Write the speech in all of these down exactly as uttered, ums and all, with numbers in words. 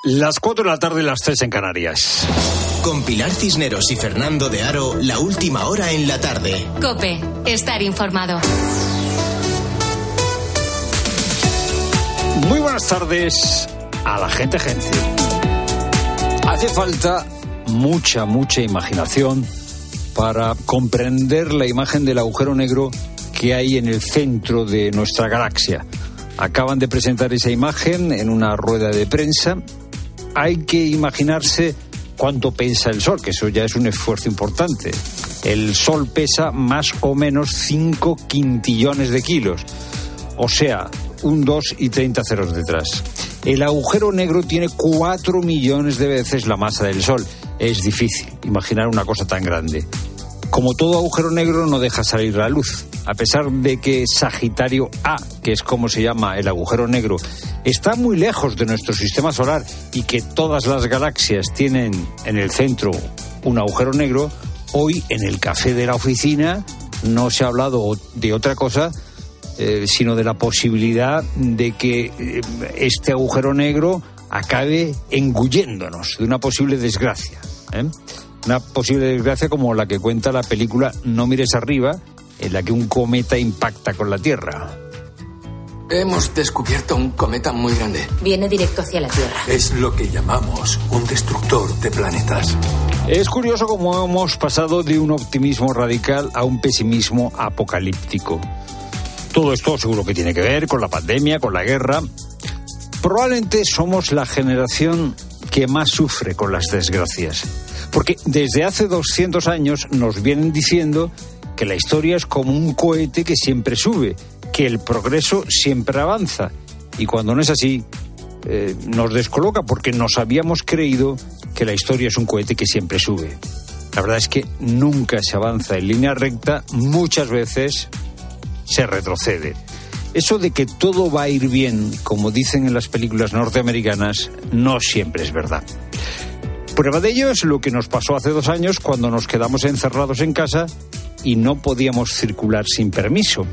Las cuatro de la tarde, las tres en Canarias. Con Pilar Cisneros y Fernando de Aro, la última hora en la tarde. COPE, estar informado. Muy buenas tardes a la gente, gente. Hace falta mucha, mucha imaginación para comprender la imagen del agujero negro que hay en el centro de nuestra galaxia. Acaban de presentar esa imagen en una rueda de prensa. Hay que imaginarse cuánto pesa el Sol, que eso ya es un esfuerzo importante. El Sol pesa más o menos cinco quintillones de kilos, o sea, un dos y treinta ceros detrás. El agujero negro tiene cuatro millones de veces la masa del Sol. Es difícil imaginar una cosa tan grande. Como todo agujero negro, no deja salir la luz. A pesar de que Sagitario A, que es como se llama el agujero negro, está muy lejos de nuestro sistema solar y que todas las galaxias tienen en el centro un agujero negro, hoy en el café de la oficina no se ha hablado de otra cosa, eh, sino de la posibilidad de que eh, este agujero negro acabe engulléndonos, de una posible desgracia, ¿eh? Una posible desgracia como la que cuenta la película No mires arriba, en la que un cometa impacta con la Tierra. Hemos descubierto un cometa muy grande. Viene directo hacia la Tierra. Es lo que llamamos un destructor de planetas. Es curioso cómo hemos pasado de un optimismo radical a un pesimismo apocalíptico. Todo esto seguro que tiene que ver con la pandemia, con la guerra. Probablemente somos la generación que más sufre con las desgracias. Porque desde hace doscientos años nos vienen diciendo que la historia es como un cohete que siempre sube, que el progreso siempre avanza. Y cuando no es así, eh, nos descoloca porque nos habíamos creído que la historia es un cohete que siempre sube. La verdad es que nunca se avanza en línea recta, muchas veces se retrocede. Eso de que todo va a ir bien, como dicen en las películas norteamericanas, no siempre es verdad. Prueba de ello es lo que nos pasó hace dos años cuando nos quedamos encerrados en casa y no podíamos circular sin permiso.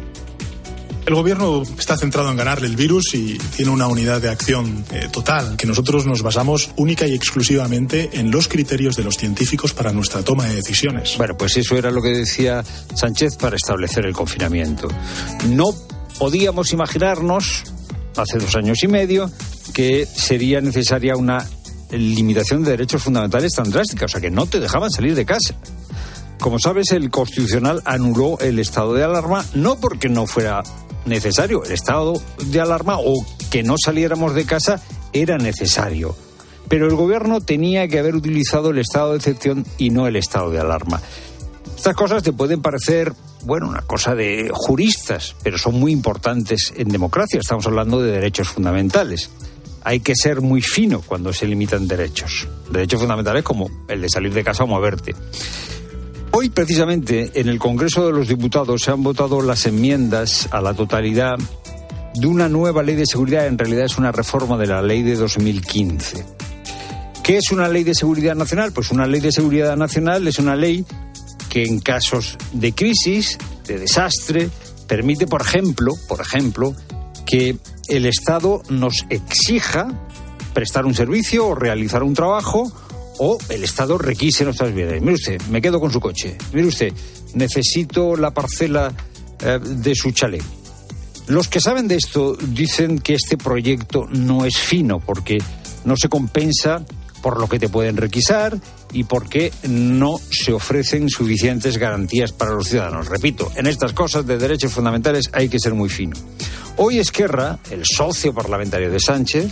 El gobierno está centrado en ganarle el virus y tiene una unidad de acción eh, total, que nosotros nos basamos única y exclusivamente en los criterios de los científicos para nuestra toma de decisiones. Bueno, pues eso era lo que decía Sánchez para establecer el confinamiento. No podíamos imaginarnos, hace dos años y medio, que sería necesaria una limitación de derechos fundamentales tan drástica, o sea que no te dejaban salir de casa. Como sabes, el Constitucional anuló el estado de alarma, no porque no fuera necesario, el estado de alarma o que no saliéramos de casa era necesario, pero el gobierno tenía que haber utilizado el estado de excepción y no el estado de alarma. Estas cosas te pueden parecer, bueno, una cosa de juristas, pero son muy importantes en democracia, estamos hablando de derechos fundamentales. Hay que ser muy fino cuando se limitan derechos. Derechos fundamentales como el de salir de casa o moverte. Hoy, precisamente, en el Congreso de los Diputados se han votado las enmiendas a la totalidad de una nueva ley de seguridad. En realidad es una reforma de la ley de dos mil quince. ¿Qué es una ley de seguridad nacional? Pues una ley de seguridad nacional es una ley que en casos de crisis, de desastre, permite, por ejemplo, por ejemplo, que el Estado nos exija prestar un servicio o realizar un trabajo, o el Estado requise nuestras bienes. Mire usted, me quedo con su coche. Mire usted, necesito la parcela eh, de su chalet. Los que saben de esto dicen que este proyecto no es fino porque no se compensa por lo que te pueden requisar y porque no se ofrecen suficientes garantías para los ciudadanos. Repito, en estas cosas de derechos fundamentales hay que ser muy fino. Hoy Esquerra, el socio parlamentario de Sánchez,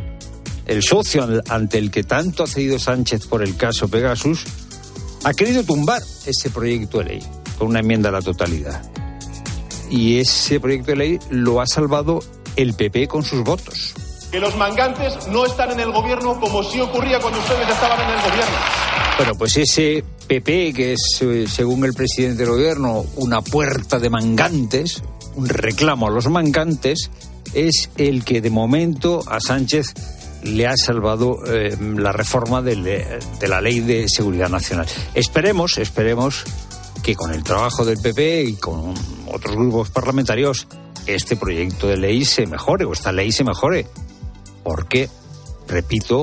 el socio ante el que tanto ha cedido Sánchez por el caso Pegasus, ha querido tumbar ese proyecto de ley con una enmienda a la totalidad. Y ese proyecto de ley lo ha salvado el P P con sus votos. Que los mangantes no están en el gobierno como sí ocurría cuando ustedes estaban en el gobierno. Bueno, pues ese P P, que es, según el presidente del gobierno, una puerta de mangantes, un reclamo a los mangantes, es el que de momento a Sánchez le ha salvado eh, la reforma de, le, de la Ley de Seguridad Nacional. Esperemos, esperemos que con el trabajo del P P y con otros grupos parlamentarios este proyecto de ley se mejore, o esta ley se mejore. Porque, repito,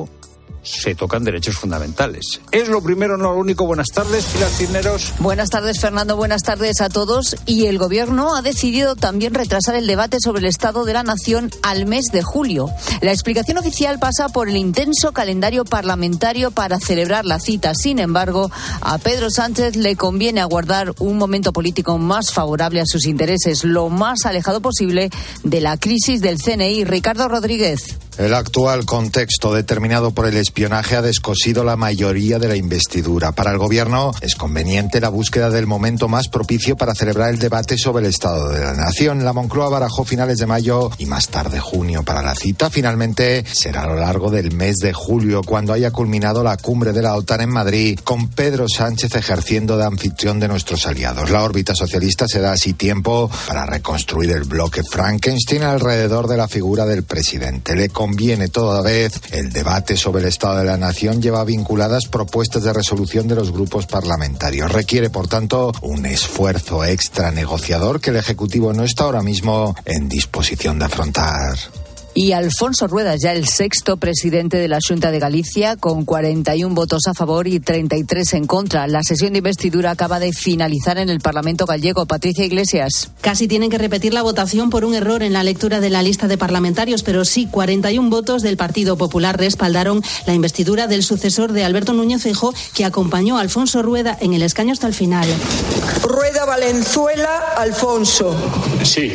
se tocan derechos fundamentales. Es lo primero, no lo único. Buenas tardes, Pilar Cisneros. Buenas tardes, Fernando. Buenas tardes a todos. Y el Gobierno ha decidido también retrasar el debate sobre el Estado de la Nación al mes de julio. La explicación oficial pasa por el intenso calendario parlamentario para celebrar la cita. Sin embargo, a Pedro Sánchez le conviene aguardar un momento político más favorable a sus intereses, lo más alejado posible de la crisis del C N I. Ricardo Rodríguez. El actual contexto determinado por el espionaje ha descosido la mayoría de la investidura. Para el Gobierno es conveniente la búsqueda del momento más propicio para celebrar el debate sobre el Estado de la Nación. La Moncloa barajó finales de mayo y más tarde junio para la cita. Finalmente será a lo largo del mes de julio, cuando haya culminado la cumbre de la OTAN en Madrid, con Pedro Sánchez ejerciendo de anfitrión de nuestros aliados. La órbita socialista se da así tiempo para reconstruir el bloque Frankenstein alrededor de la figura del presidente. Le conviene toda vez el debate sobre el Estado de la Nación lleva vinculadas propuestas de resolución de los grupos parlamentarios. Requiere, por tanto, un esfuerzo extra negociador que el Ejecutivo no está ahora mismo en disposición de afrontar. Y Alfonso Rueda, ya el sexto presidente de la Xunta de Galicia, con cuarenta y un votos a favor y treinta y tres en contra. La sesión de investidura acaba de finalizar en el Parlamento gallego. Patricia Iglesias. Casi tienen que repetir la votación por un error en la lectura de la lista de parlamentarios, pero sí, cuarenta y un votos del Partido Popular respaldaron la investidura del sucesor de Alberto Núñez Feijóo, que acompañó a Alfonso Rueda en el escaño hasta el final. Rueda Valenzuela, Alfonso. Sí.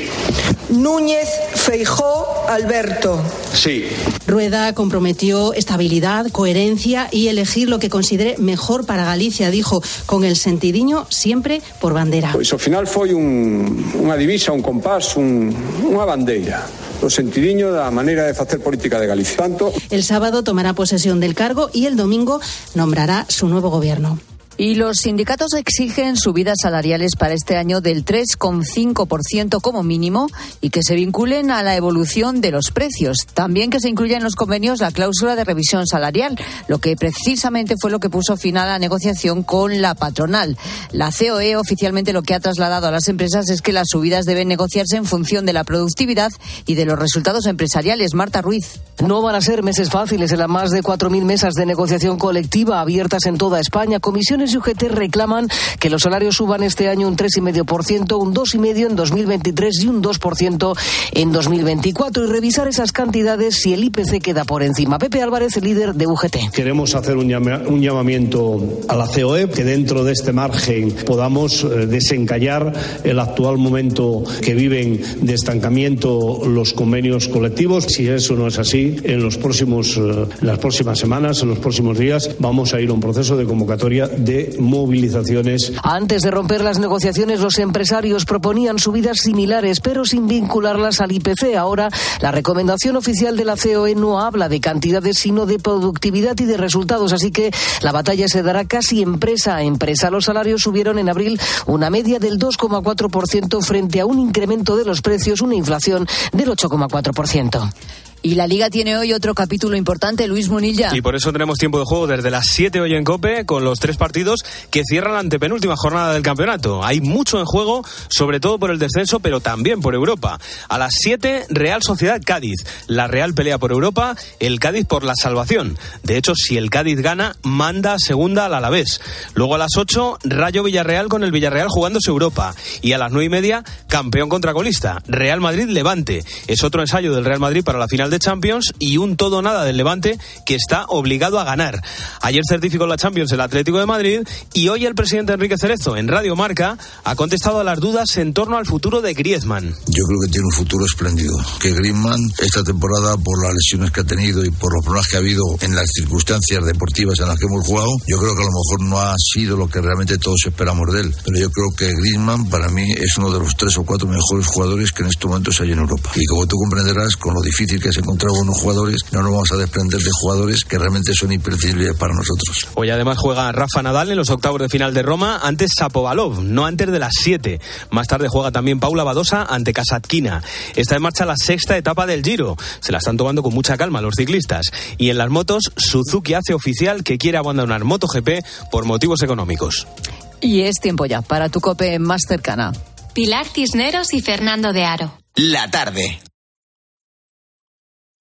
Núñez Feijóo, Alberto. Sí. Rueda comprometió estabilidad, coherencia y elegir lo que considere mejor para Galicia, dijo, con el sentidiño siempre por bandera. Pois ao final foi un, unha divisa, un compás, un, unha bandeira. O sentidiño da maneira de facer política de Galicia. Tanto... El sábado tomará posesión del cargo y el domingo nombrará su nuevo gobierno. Y los sindicatos exigen subidas salariales para este año del tres coma cinco por ciento como mínimo y que se vinculen a la evolución de los precios. También que se incluya en los convenios la cláusula de revisión salarial, lo que precisamente fue lo que puso fin a la negociación con la patronal. La C O E oficialmente lo que ha trasladado a las empresas es que las subidas deben negociarse en función de la productividad y de los resultados empresariales. Marta Ruiz. No van a ser meses fáciles en las más de cuatro mil mesas de negociación colectiva abiertas en toda España. Comisiones y U G T reclaman que los salarios suban este año un tres coma cinco por ciento, un dos coma cinco por ciento en dos mil veintitrés y un dos por ciento en dos mil veinticuatro y revisar esas cantidades si el I P C queda por encima. Pepe Álvarez, el líder de U G T. Queremos hacer un, llama, un llamamiento a la C O E, que dentro de este margen podamos eh, desencallar el actual momento que viven de estancamiento los convenios colectivos. Si eso no es así, en los próximos, eh, las próximas semanas, en los próximos días, vamos a ir a un proceso de convocatoria de movilizaciones. Antes de romper las negociaciones, los empresarios proponían subidas similares, pero sin vincularlas al I P C. Ahora, la recomendación oficial de la C O E no habla de cantidades, sino de productividad y de resultados. Así que la batalla se dará casi empresa a empresa. Los salarios subieron en abril una media del dos coma cuatro por ciento frente a un incremento de los precios, una inflación del ocho coma cuatro por ciento. Y la Liga tiene hoy otro capítulo importante, Luis Munilla. Y por eso tenemos tiempo de juego desde las siete hoy en COPE, con los tres partidos que cierran la antepenúltima jornada del campeonato. Hay mucho en juego, sobre todo por el descenso, pero también por Europa. A las siete, Real Sociedad Cádiz. La Real pelea por Europa, el Cádiz por la salvación. De hecho, si el Cádiz gana, manda segunda al Alavés. Luego a las ocho, Rayo Villarreal con el Villarreal jugándose Europa. Y a las nueve y media, campeón contra colista, Real Madrid Levante. Es otro ensayo del Real Madrid para la final de Champions y un todo nada del Levante, que está obligado a ganar. Ayer certificó la Champions el Atlético de Madrid y hoy el presidente Enrique Cerezo en Radio Marca ha contestado a las dudas en torno al futuro de Griezmann. Yo creo que tiene un futuro espléndido. Que Griezmann esta temporada, por las lesiones que ha tenido y por los problemas que ha habido en las circunstancias deportivas en las que hemos jugado, yo creo que a lo mejor no ha sido lo que realmente todos esperamos de él. Pero yo creo que Griezmann para mí es uno de los tres o cuatro mejores jugadores que en estos momentos hay en Europa. Y como tú comprenderás, con lo difícil que es encontrar buenos jugadores, no nos vamos a desprender de jugadores que realmente son imprescindibles para nosotros. Hoy además juega Rafa Nadal en los octavos de final de Roma ante Shapovalov, no antes de las siete. Más tarde juega también Paula Badosa ante Kasatkina. Está en marcha la sexta etapa del Giro. Se la están tomando con mucha calma los ciclistas. Y en las motos, Suzuki hace oficial que quiere abandonar MotoGP por motivos económicos. Y es tiempo ya para tu COPE más cercana. Pilar Cisneros y Fernando de Aro. La tarde.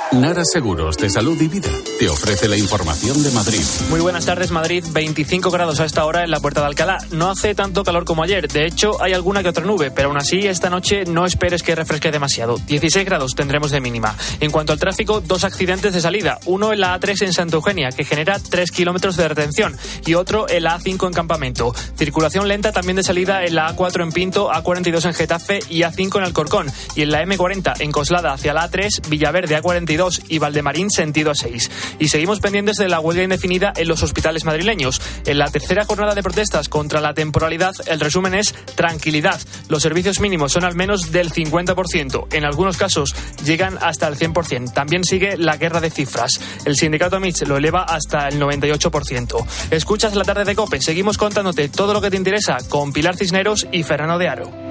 Nara Seguros de Salud y Vida te ofrece la información de Madrid. Muy buenas tardes, Madrid. veinticinco grados a esta hora en la Puerta de Alcalá. No hace tanto calor como ayer. De hecho, hay alguna que otra nube, pero aún así, esta noche no esperes que refresque demasiado. dieciséis grados tendremos de mínima. En cuanto al tráfico, dos accidentes de salida. Uno en la A tres en Santa Eugenia, que genera tres kilómetros de retención, y otro en la A cinco en Campamento. Circulación lenta también de salida en la A cuatro en Pinto, A cuarenta y dos en Getafe y A cinco en Alcorcón. Y en la eme cuarenta en Coslada hacia la A tres, Villaverde A cuarenta y dos y Valdemarín sentido A seis. Y seguimos pendientes de la huelga indefinida en los hospitales madrileños. En la tercera jornada de protestas contra la temporalidad, el resumen es tranquilidad. Los servicios mínimos son al menos del cincuenta por ciento. En algunos casos llegan hasta el cien por ciento. También sigue la guerra de cifras. El sindicato Mitch lo eleva hasta el noventa y ocho por ciento. Escuchas la tarde de COPE. Seguimos contándote todo lo que te interesa con Pilar Cisneros y Fernando de Aro.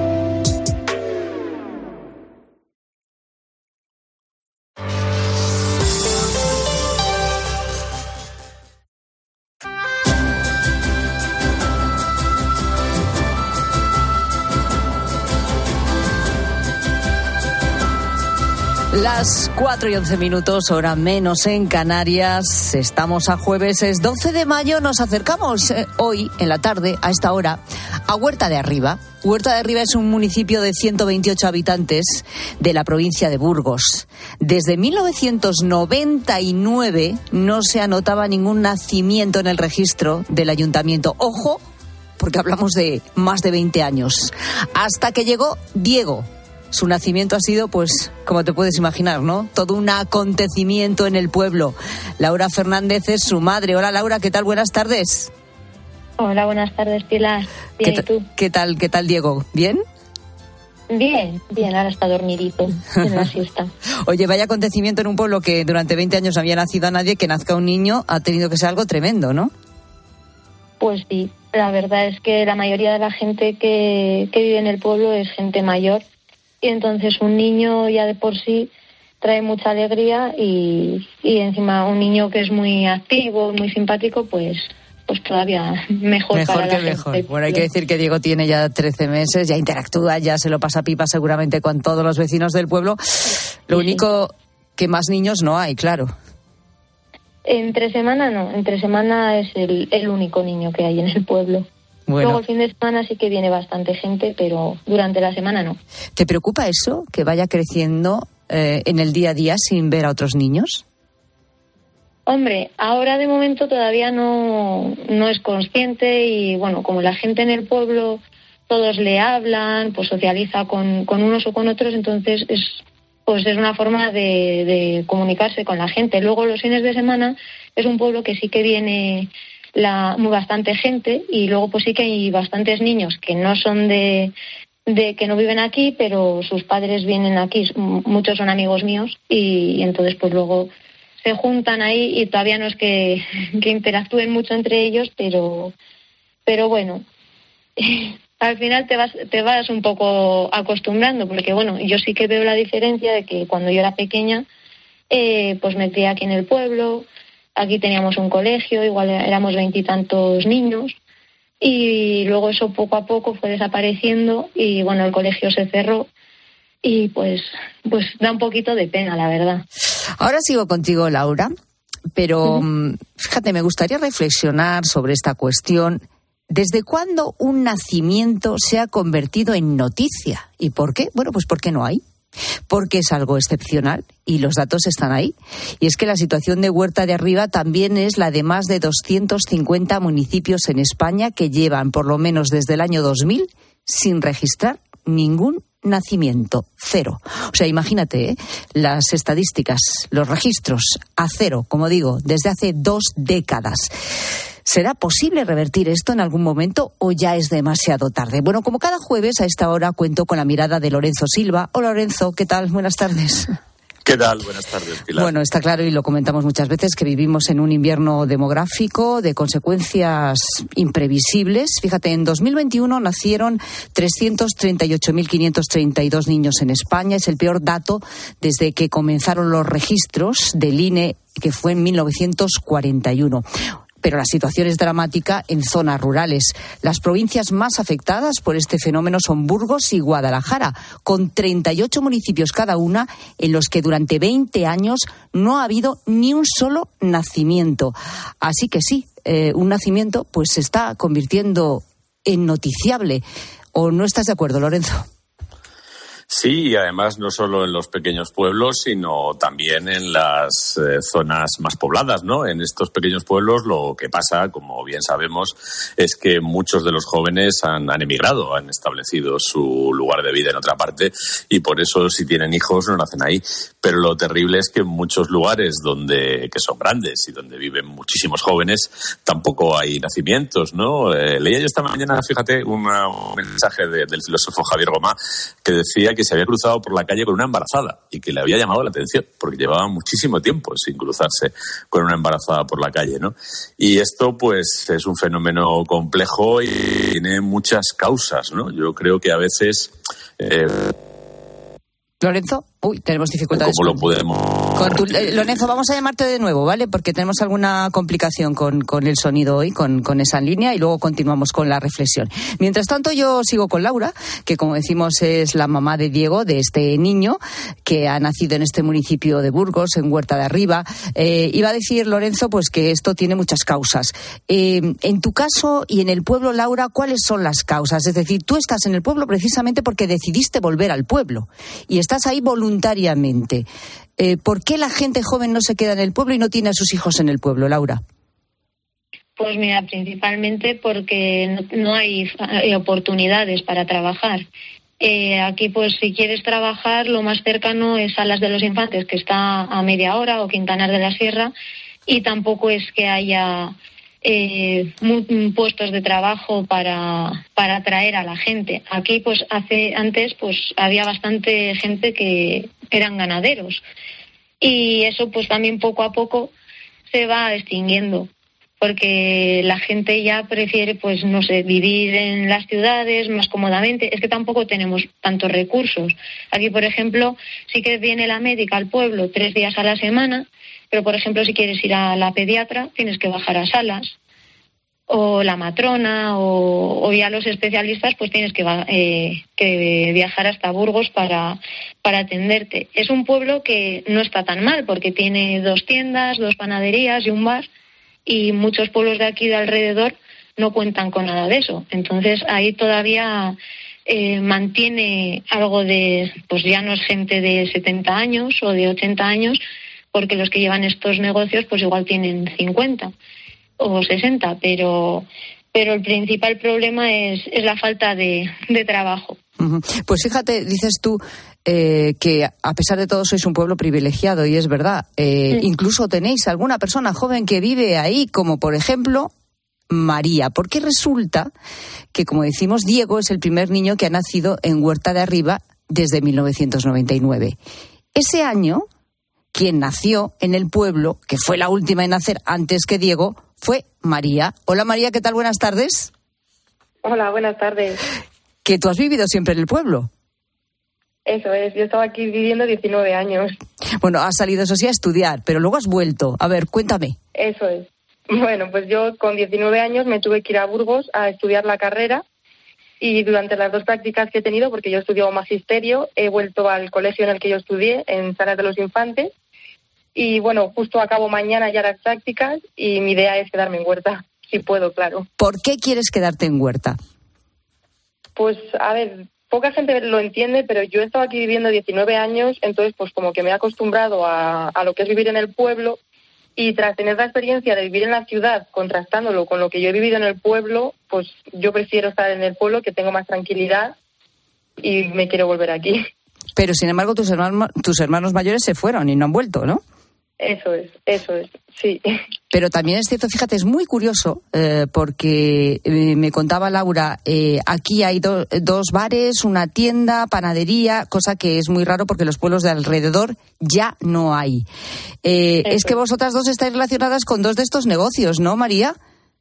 Las cuatro y once minutos, hora menos en Canarias. Estamos a jueves, es doce de mayo. Nos acercamos eh, hoy, en la tarde, a esta hora, a Huerta de Arriba. Huerta de Arriba es un municipio de ciento veintiocho habitantes de la provincia de Burgos. Desde mil novecientos noventa y nueve no se anotaba ningún nacimiento en el registro del ayuntamiento. Ojo, porque hablamos de más de veinte años. Hasta que llegó Diego. Su nacimiento ha sido, pues, como te puedes imaginar, ¿no? Todo un acontecimiento en el pueblo. Laura Fernández es su madre. Hola, Laura, ¿qué tal? Buenas tardes. Hola, buenas tardes, Pilar. Bien, ¿Qué, ¿y tú? ¿Qué tal, qué tal, Diego? ¿Bien? Bien, bien, ahora está dormidito en la siesta. Oye, vaya acontecimiento en un pueblo que durante veinte años no había nacido a nadie, que nazca un niño, ha tenido que ser algo tremendo, ¿no? Pues sí, la verdad es que la mayoría de la gente que, que vive en el pueblo es gente mayor. Y entonces un niño ya de por sí trae mucha alegría y, y encima un niño que es muy activo, muy simpático, pues pues todavía mejor, mejor para que la mejor. gente. Bueno, hay que decir que Diego tiene ya trece meses, ya interactúa, ya se lo pasa pipa seguramente con todos los vecinos del pueblo. Lo sí, único sí. que más niños no hay, claro. Entre semana no, entre semana es el, el único niño que hay en el pueblo. Bueno. Luego el fin de semana sí que viene bastante gente, pero durante la semana no. ¿Te preocupa eso, que vaya creciendo eh, en el día a día sin ver a otros niños? Hombre, ahora de momento todavía no, no es consciente y bueno, como la gente en el pueblo todos le hablan, pues socializa con, con unos o con otros, entonces es pues es una forma de, de comunicarse con la gente. Luego los fines de semana es un pueblo que sí que viene la muy bastante gente y luego pues sí que hay bastantes niños que no son de, de que no viven aquí, pero sus padres vienen aquí, muchos son amigos míos y, y entonces pues luego se juntan ahí y todavía no es que, que interactúen mucho entre ellos, pero pero bueno, al final te vas te vas un poco acostumbrando, porque bueno, yo sí que veo la diferencia de que cuando yo era pequeña eh, pues me crié aquí en el pueblo. Aquí teníamos un colegio, igual éramos veintitantos niños y luego eso poco a poco fue desapareciendo y bueno, el colegio se cerró y pues, pues da un poquito de pena, la verdad. Ahora sigo contigo, Laura, pero uh-huh. fíjate, me gustaría reflexionar sobre esta cuestión. ¿Desde cuándo un nacimiento se ha convertido en noticia? ¿Y por qué? Bueno, pues porque no hay. Porque es algo excepcional y los datos están ahí. Y es que la situación de Huerta de Arriba también es la de más de doscientos cincuenta municipios en España que llevan por lo menos desde el año dos mil sin registrar ningún nacimiento. Cero. O sea, imagínate, ¿eh? Las estadísticas, los registros a cero, como digo, desde hace dos décadas. ¿Será posible revertir esto en algún momento o ya es demasiado tarde? Bueno, como cada jueves a esta hora cuento con la mirada de Lorenzo Silva. Hola, Lorenzo, ¿qué tal? Buenas tardes. ¿Qué tal? Buenas tardes, Pilar. Bueno, está claro y lo comentamos muchas veces que vivimos en un invierno demográfico de consecuencias imprevisibles. Fíjate, en dos mil veintiuno nacieron trescientos treinta y ocho mil quinientos treinta y dos niños en España. Es el peor dato desde que comenzaron los registros del I N E, que fue en mil novecientos cuarenta y uno. pero la situación es dramática en zonas rurales. Las provincias más afectadas por este fenómeno son Burgos y Guadalajara, con treinta y ocho municipios cada una, en los que durante veinte años no ha habido ni un solo nacimiento. Así que sí, eh, un nacimiento pues se está convirtiendo en noticiable. ¿O no estás de acuerdo, Lorenzo? Sí, y además no solo en los pequeños pueblos, sino también en las eh, zonas más pobladas, ¿no? En estos pequeños pueblos lo que pasa, como bien sabemos, es que muchos de los jóvenes han, han emigrado, han establecido su lugar de vida en otra parte y por eso si tienen hijos no nacen ahí. Pero lo terrible es que en muchos lugares donde que son grandes y donde viven muchísimos jóvenes tampoco hay nacimientos, ¿no? Eh, leía yo esta mañana, fíjate, una, un mensaje de, del filósofo Javier Gomá que decía que se había cruzado por la calle con una embarazada y que le había llamado la atención porque llevaba muchísimo tiempo sin cruzarse con una embarazada por la calle, ¿no? Y esto pues es un fenómeno complejo y tiene muchas causas, ¿no? Yo creo que a veces eh, Lorenzo, uy, tenemos dificultades. ¿Cómo lo podemos? Con tu, eh, Lorenzo, vamos a llamarte de nuevo, ¿vale? Porque tenemos alguna complicación con, con el sonido hoy, con, con esa línea, y luego continuamos con la reflexión. Mientras tanto, yo sigo con Laura, que como decimos es la mamá de Diego, de este niño que ha nacido en este municipio de Burgos, en Huerta de Arriba. Eh, iba a decir, Lorenzo, pues que esto tiene muchas causas. Eh, en tu caso y en el pueblo, Laura, ¿cuáles son las causas? Es decir, tú estás en el pueblo precisamente porque decidiste volver al pueblo y estás ahí voluntariamente. Eh, ¿Por qué la gente joven no se queda en el pueblo y no tiene a sus hijos en el pueblo, Laura? Pues mira, principalmente porque no, no hay oportunidades para trabajar. Eh, aquí, pues, si quieres trabajar, lo más cercano es Salas de los Infantes, que está a media hora, o Quintanar de la Sierra, y tampoco es que haya eh, puestos de trabajo para, para atraer a la gente. Aquí, pues, hace antes, pues, había bastante gente que eran ganaderos. Y eso, pues, también poco a poco se va extinguiendo, porque la gente ya prefiere, pues, no sé, vivir en las ciudades más cómodamente. Es que tampoco tenemos tantos recursos. Aquí, por ejemplo, sí que viene la médica al pueblo tres días a la semana, pero, por ejemplo, si quieres ir a la pediatra, tienes que bajar a Salas, o la matrona, o, o ya los especialistas, pues tienes que, eh, que viajar hasta Burgos para, para atenderte. Es un pueblo que no está tan mal, porque tiene dos tiendas, dos panaderías y un bar, y muchos pueblos de aquí de alrededor no cuentan con nada de eso. Entonces ahí todavía eh, mantiene algo de, pues ya no es gente de setenta años o de ochenta años, porque los que llevan estos negocios pues igual tienen cincuenta o sesenta, pero pero el principal problema es, es la falta de, de trabajo. Uh-huh. Pues fíjate, dices tú eh, que a pesar de todo sois un pueblo privilegiado, y es verdad. Eh, sí. Incluso tenéis alguna persona joven que vive ahí, como por ejemplo María, porque resulta que, como decimos, Diego es el primer niño que ha nacido en Huerta de Arriba desde mil novecientos noventa y nueve. Ese año, quien nació en el pueblo, que fue la última en nacer antes que Diego, fue María. Hola María, ¿qué tal? Buenas tardes. Hola, buenas tardes. Que tú has vivido siempre en el pueblo. Eso es, yo estaba aquí viviendo diecinueve años. Bueno, has salido, eso sí, a estudiar, pero luego has vuelto. A ver, cuéntame. Eso es. Bueno, pues yo con diecinueve años me tuve que ir a Burgos a estudiar la carrera, y durante las dos prácticas que he tenido, porque yo estudiaba magisterio, he vuelto al colegio en el que yo estudié, en Salas de los Infantes, y bueno, justo acabo mañana ya las prácticas y mi idea es quedarme en Huerta, si puedo, claro. ¿Por qué quieres quedarte en Huerta? Pues, a ver, poca gente lo entiende, pero yo he estado aquí viviendo diecinueve años, entonces pues como que me he acostumbrado a, a lo que es vivir en el pueblo, y tras tener la experiencia de vivir en la ciudad, contrastándolo con lo que yo he vivido en el pueblo, pues yo prefiero estar en el pueblo, que tengo más tranquilidad, y me quiero volver aquí. Pero sin embargo tus hermanos, tus hermanos mayores se fueron y no han vuelto, ¿no? Eso es, eso es, sí. Pero también es cierto, fíjate, es muy curioso, eh, porque eh, me contaba Laura, eh, aquí hay do, dos bares, una tienda, panadería, cosa que es muy raro porque los pueblos de alrededor ya no hay. Eh, es que vosotras dos estáis relacionadas con dos de estos negocios, ¿no, María?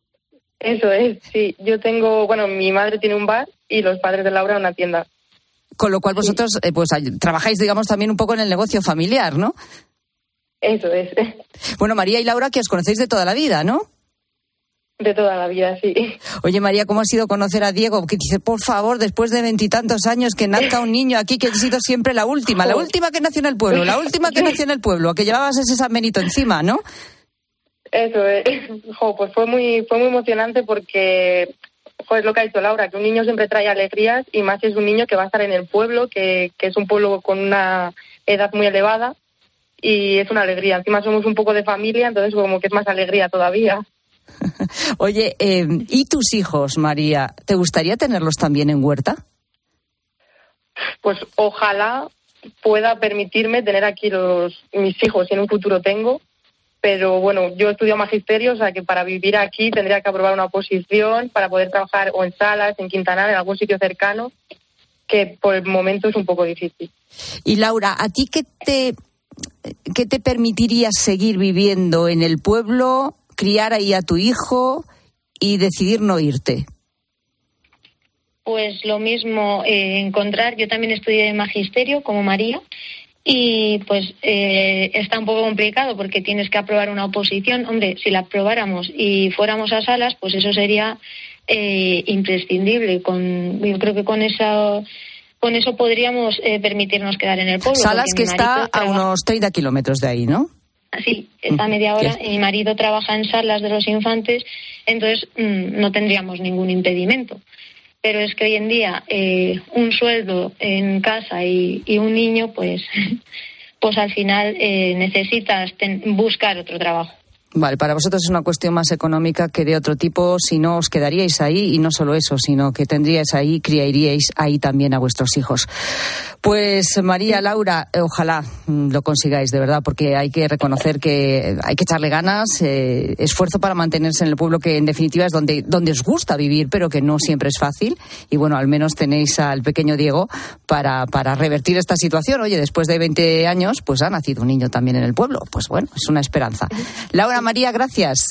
Eso es, sí. Yo tengo, bueno, mi madre tiene un bar y los padres de Laura una tienda. Con lo cual vosotros, eh, pues trabajáis, digamos, también un poco en el negocio familiar, ¿no? Eso es. Bueno, María y Laura, que os conocéis de toda la vida, ¿no? de toda la vida, sí. Oye, María, ¿cómo ha sido conocer a Diego? Que dice, por favor, después de veintitantos años que nazca un niño aquí, que he sido siempre la última, la última que nació en el pueblo, la última que nació en el pueblo, que llevabas ese San Benito encima, ¿no? Eso es. Jo, pues fue muy, fue muy emocionante porque, jo, es lo que ha dicho Laura, que un niño siempre trae alegrías, y más si es un niño que va a estar en el pueblo, que, que es un pueblo con una edad muy elevada, y es una alegría. Encima somos un poco de familia, entonces como que es más alegría todavía. Oye, eh, ¿y tus hijos, María? ¿Te gustaría tenerlos también en Huerta? Pues ojalá pueda permitirme tener aquí los mis hijos, si en un futuro tengo. Pero bueno, yo estudio magisterio, o sea que para vivir aquí tendría que aprobar una oposición para poder trabajar o en Salas, en Quintanar, en algún sitio cercano, que por el momento es un poco difícil. Y Laura, ¿a ti qué te, qué te permitiría seguir viviendo en el pueblo, criar ahí a tu hijo y decidir no irte? Pues lo mismo, eh, encontrar, yo también estudié magisterio como María, y pues eh, está un poco complicado porque tienes que aprobar una oposición. Hombre, si la aprobáramos y fuéramos a Salas, pues eso sería eh, imprescindible. Con, yo creo que con eso, con eso podríamos eh, permitirnos quedar en el pueblo. Salas, que está a unos treinta kilómetros de ahí, ¿no? Sí, está a media hora, y mi marido trabaja en Salas de los Infantes, entonces mmm, no tendríamos ningún impedimento. Pero es que hoy en día eh, un sueldo en casa y, y un niño, pues, pues al final eh, necesitas ten, buscar otro trabajo. Vale, para vosotros es una cuestión más económica que de otro tipo. Si no, os quedaríais ahí, y no solo eso, sino que tendríais ahí, criaríais ahí también a vuestros hijos. Pues María, Laura, ojalá lo consigáis, de verdad, porque hay que reconocer que hay que echarle ganas, eh, esfuerzo para mantenerse en el pueblo, que en definitiva es donde, donde os gusta vivir, pero que no siempre es fácil. Y bueno, al menos tenéis al pequeño Diego para, para revertir esta situación. Oye, después de veinte años, pues ha nacido un niño también en el pueblo. Pues bueno, es una esperanza. Laura, María, gracias.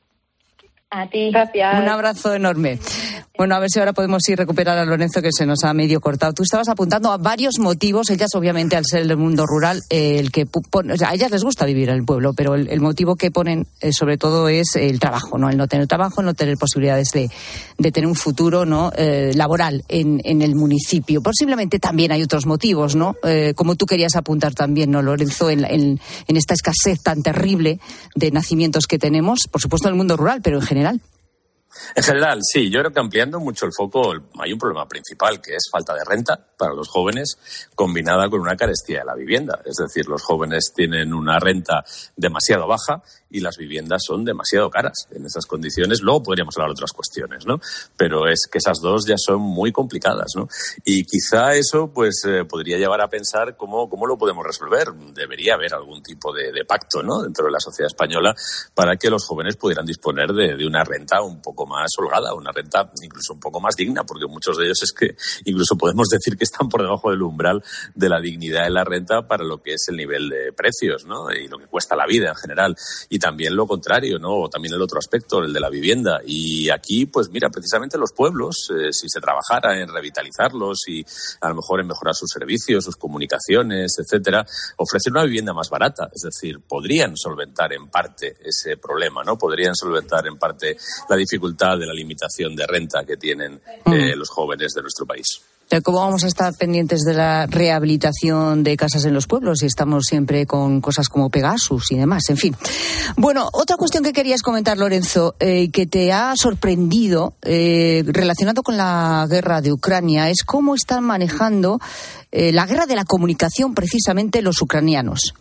A ti. Gracias. Un abrazo enorme. Bueno, a ver si ahora podemos ir recuperar a Lorenzo, que se nos ha medio cortado. Tú estabas apuntando a varios motivos. Ellas, obviamente, al ser del mundo rural, eh, el que pone, o sea, a ellas les gusta vivir en el pueblo, pero el, el motivo que ponen, eh, sobre todo, es el trabajo, ¿no? El no tener trabajo, el no tener posibilidades de, de tener un futuro, ¿no? Eh, laboral en, en el municipio. Posiblemente también hay otros motivos, ¿no? Eh, como tú querías apuntar también, ¿no, Lorenzo? En, en, en esta escasez tan terrible de nacimientos que tenemos, por supuesto, en el mundo rural, pero en general. En general, sí. Yo creo que ampliando mucho el foco, hay un problema principal, que es falta de renta para los jóvenes, combinada con una carestía de la vivienda. Es decir, los jóvenes tienen una renta demasiado baja y las viviendas son demasiado caras. En esas condiciones, luego podríamos hablar de otras cuestiones, ¿no? Pero es que esas dos ya son muy complicadas, ¿no? Y quizá eso, pues, eh, podría llevar a pensar cómo, cómo lo podemos resolver. Debería haber algún tipo de, de pacto, ¿no?, dentro de la sociedad española, para que los jóvenes pudieran disponer de, de una renta un poco más holgada, una renta incluso un poco más digna, porque muchos de ellos es que incluso podemos decir que están por debajo del umbral de la dignidad de la renta para lo que es el nivel de precios, ¿no?, y lo que cuesta la vida en general. Y también lo contrario, ¿no?, o también el otro aspecto, el de la vivienda. Y aquí, pues mira, precisamente los pueblos, eh, si se trabajara en revitalizarlos y a lo mejor en mejorar sus servicios, sus comunicaciones, etcétera, ofrecer una vivienda más barata. Es decir, podrían solventar en parte ese problema, ¿no? Podrían solventar en parte la dificultad de la limitación de renta que tienen eh, los jóvenes de nuestro país. ¿Cómo vamos a estar pendientes de la rehabilitación de casas en los pueblos si estamos siempre con cosas como Pegasus y demás? En fin. Bueno, otra cuestión que querías comentar, Lorenzo, eh, que te ha sorprendido eh, relacionado con la guerra de Ucrania, es cómo están manejando eh, la guerra de la comunicación precisamente los ucranianos.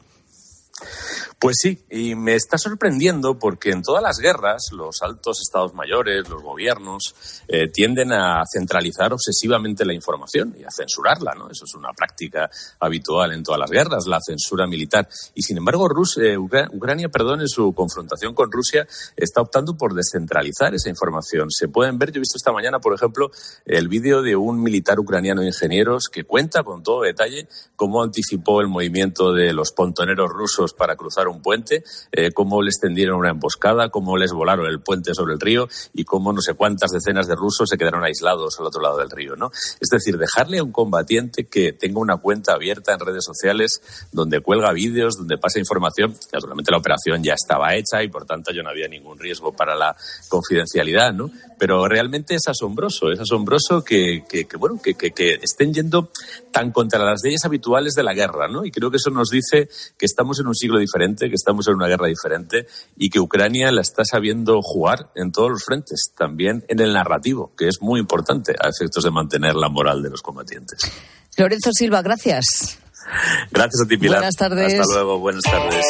Pues sí, y me está sorprendiendo porque en todas las guerras los altos estados mayores, los gobiernos, eh, tienden a centralizar obsesivamente la información y a censurarla, ¿no? Eso es una práctica habitual en todas las guerras, la censura militar. Y sin embargo, Rusia, eh, Ucrania, perdón, en su confrontación con Rusia, está optando por descentralizar esa información. Se pueden ver, yo he visto esta mañana, por ejemplo, el vídeo de un militar ucraniano de ingenieros que cuenta con todo detalle cómo anticipó el movimiento de los pontoneros rusos para cruzar un puente, eh, cómo les tendieron una emboscada, cómo les volaron el puente sobre el río y cómo no sé cuántas decenas de rusos se quedaron aislados al otro lado del río, ¿no? Es decir, dejarle a un combatiente que tenga una cuenta abierta en redes sociales donde cuelga vídeos, donde pasa información. Naturalmente la operación ya estaba hecha y por tanto ya no había ningún riesgo para la confidencialidad, ¿no? Pero realmente es asombroso, es asombroso que, que, que bueno, que, que, que estén yendo tan contra las leyes habituales de la guerra, ¿no? Y creo que eso nos dice que estamos en un siglo diferente, que estamos en una guerra diferente y que Ucrania la está sabiendo jugar en todos los frentes, también en el narrativo, que es muy importante a efectos de mantener la moral de los combatientes. Lorenzo Silva, gracias. Gracias a ti, Pilar. Buenas tardes. Hasta luego, buenas tardes.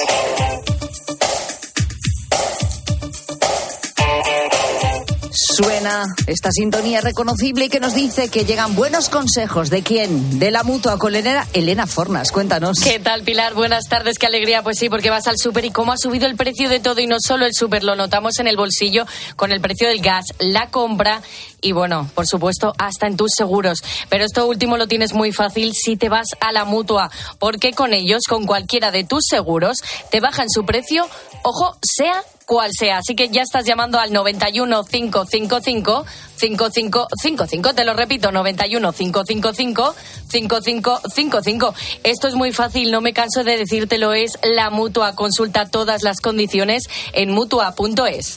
Suena esta sintonía reconocible y que nos dice que llegan buenos consejos. ¿De quién? De la Mutua con Elena, Elena Fornas. Cuéntanos. ¿Qué tal, Pilar? Buenas tardes, qué alegría. Pues sí, porque vas al súper y cómo ha subido el precio de todo y no solo el súper, lo notamos en el bolsillo con el precio del gas, la compra y bueno, por supuesto, hasta en tus seguros. Pero esto último lo tienes muy fácil si te vas a la Mutua, porque con ellos, con cualquiera de tus seguros, te bajan su precio, ojo, sea cual sea. Así que ya estás llamando al noventa y uno, cinco cinco cinco, cinco cinco cinco cinco. Te lo repito, noventa y uno, cinco cinco cinco, cinco cinco cinco cinco. Esto es muy fácil, no me canso de decírtelo, es la Mutua. Consulta todas las condiciones en mutua punto es.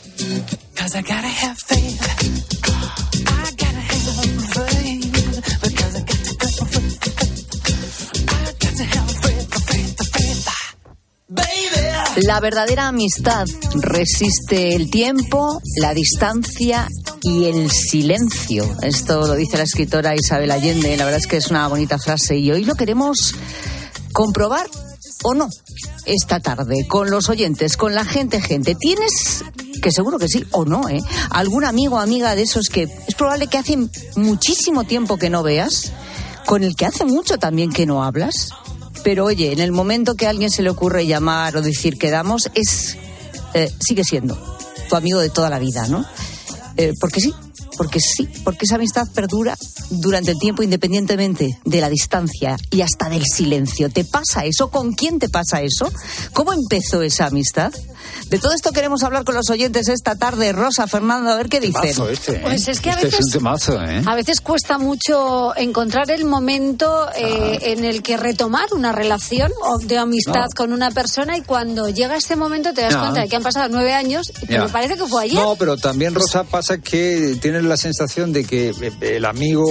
La verdadera amistad resiste el tiempo, la distancia y el silencio. Esto lo dice la escritora Isabel Allende. La verdad es que es una bonita frase y hoy lo queremos comprobar o no esta tarde con los oyentes, con la gente, gente. ¿Tienes, que seguro que sí o no, eh, algún amigo o amiga de esos que es probable que hace muchísimo tiempo que no veas, con el que hace mucho también que no hablas? Pero oye, en el momento que a alguien se le ocurre llamar o decir quedamos, es eh, sigue siendo tu amigo de toda la vida, ¿no? Eh, porque sí, porque sí, porque esa amistad perdura durante el tiempo independientemente de la distancia y hasta del silencio. ¿Te pasa eso? ¿Con quién te pasa eso? ¿Cómo empezó esa amistad? De todo esto queremos hablar con los oyentes esta tarde. Rosa, Fernando, a ver qué dicen. Temazo este, ¿eh? Pues es que a este veces, es un temazo, ¿eh? a veces cuesta mucho encontrar el momento eh, ah. en el que retomar una relación de amistad no. con una persona, y cuando llega ese momento te das no. cuenta de que han pasado nueve años y me parece que fue ayer. No, pero también, Rosa, pasa que tienes la sensación de que el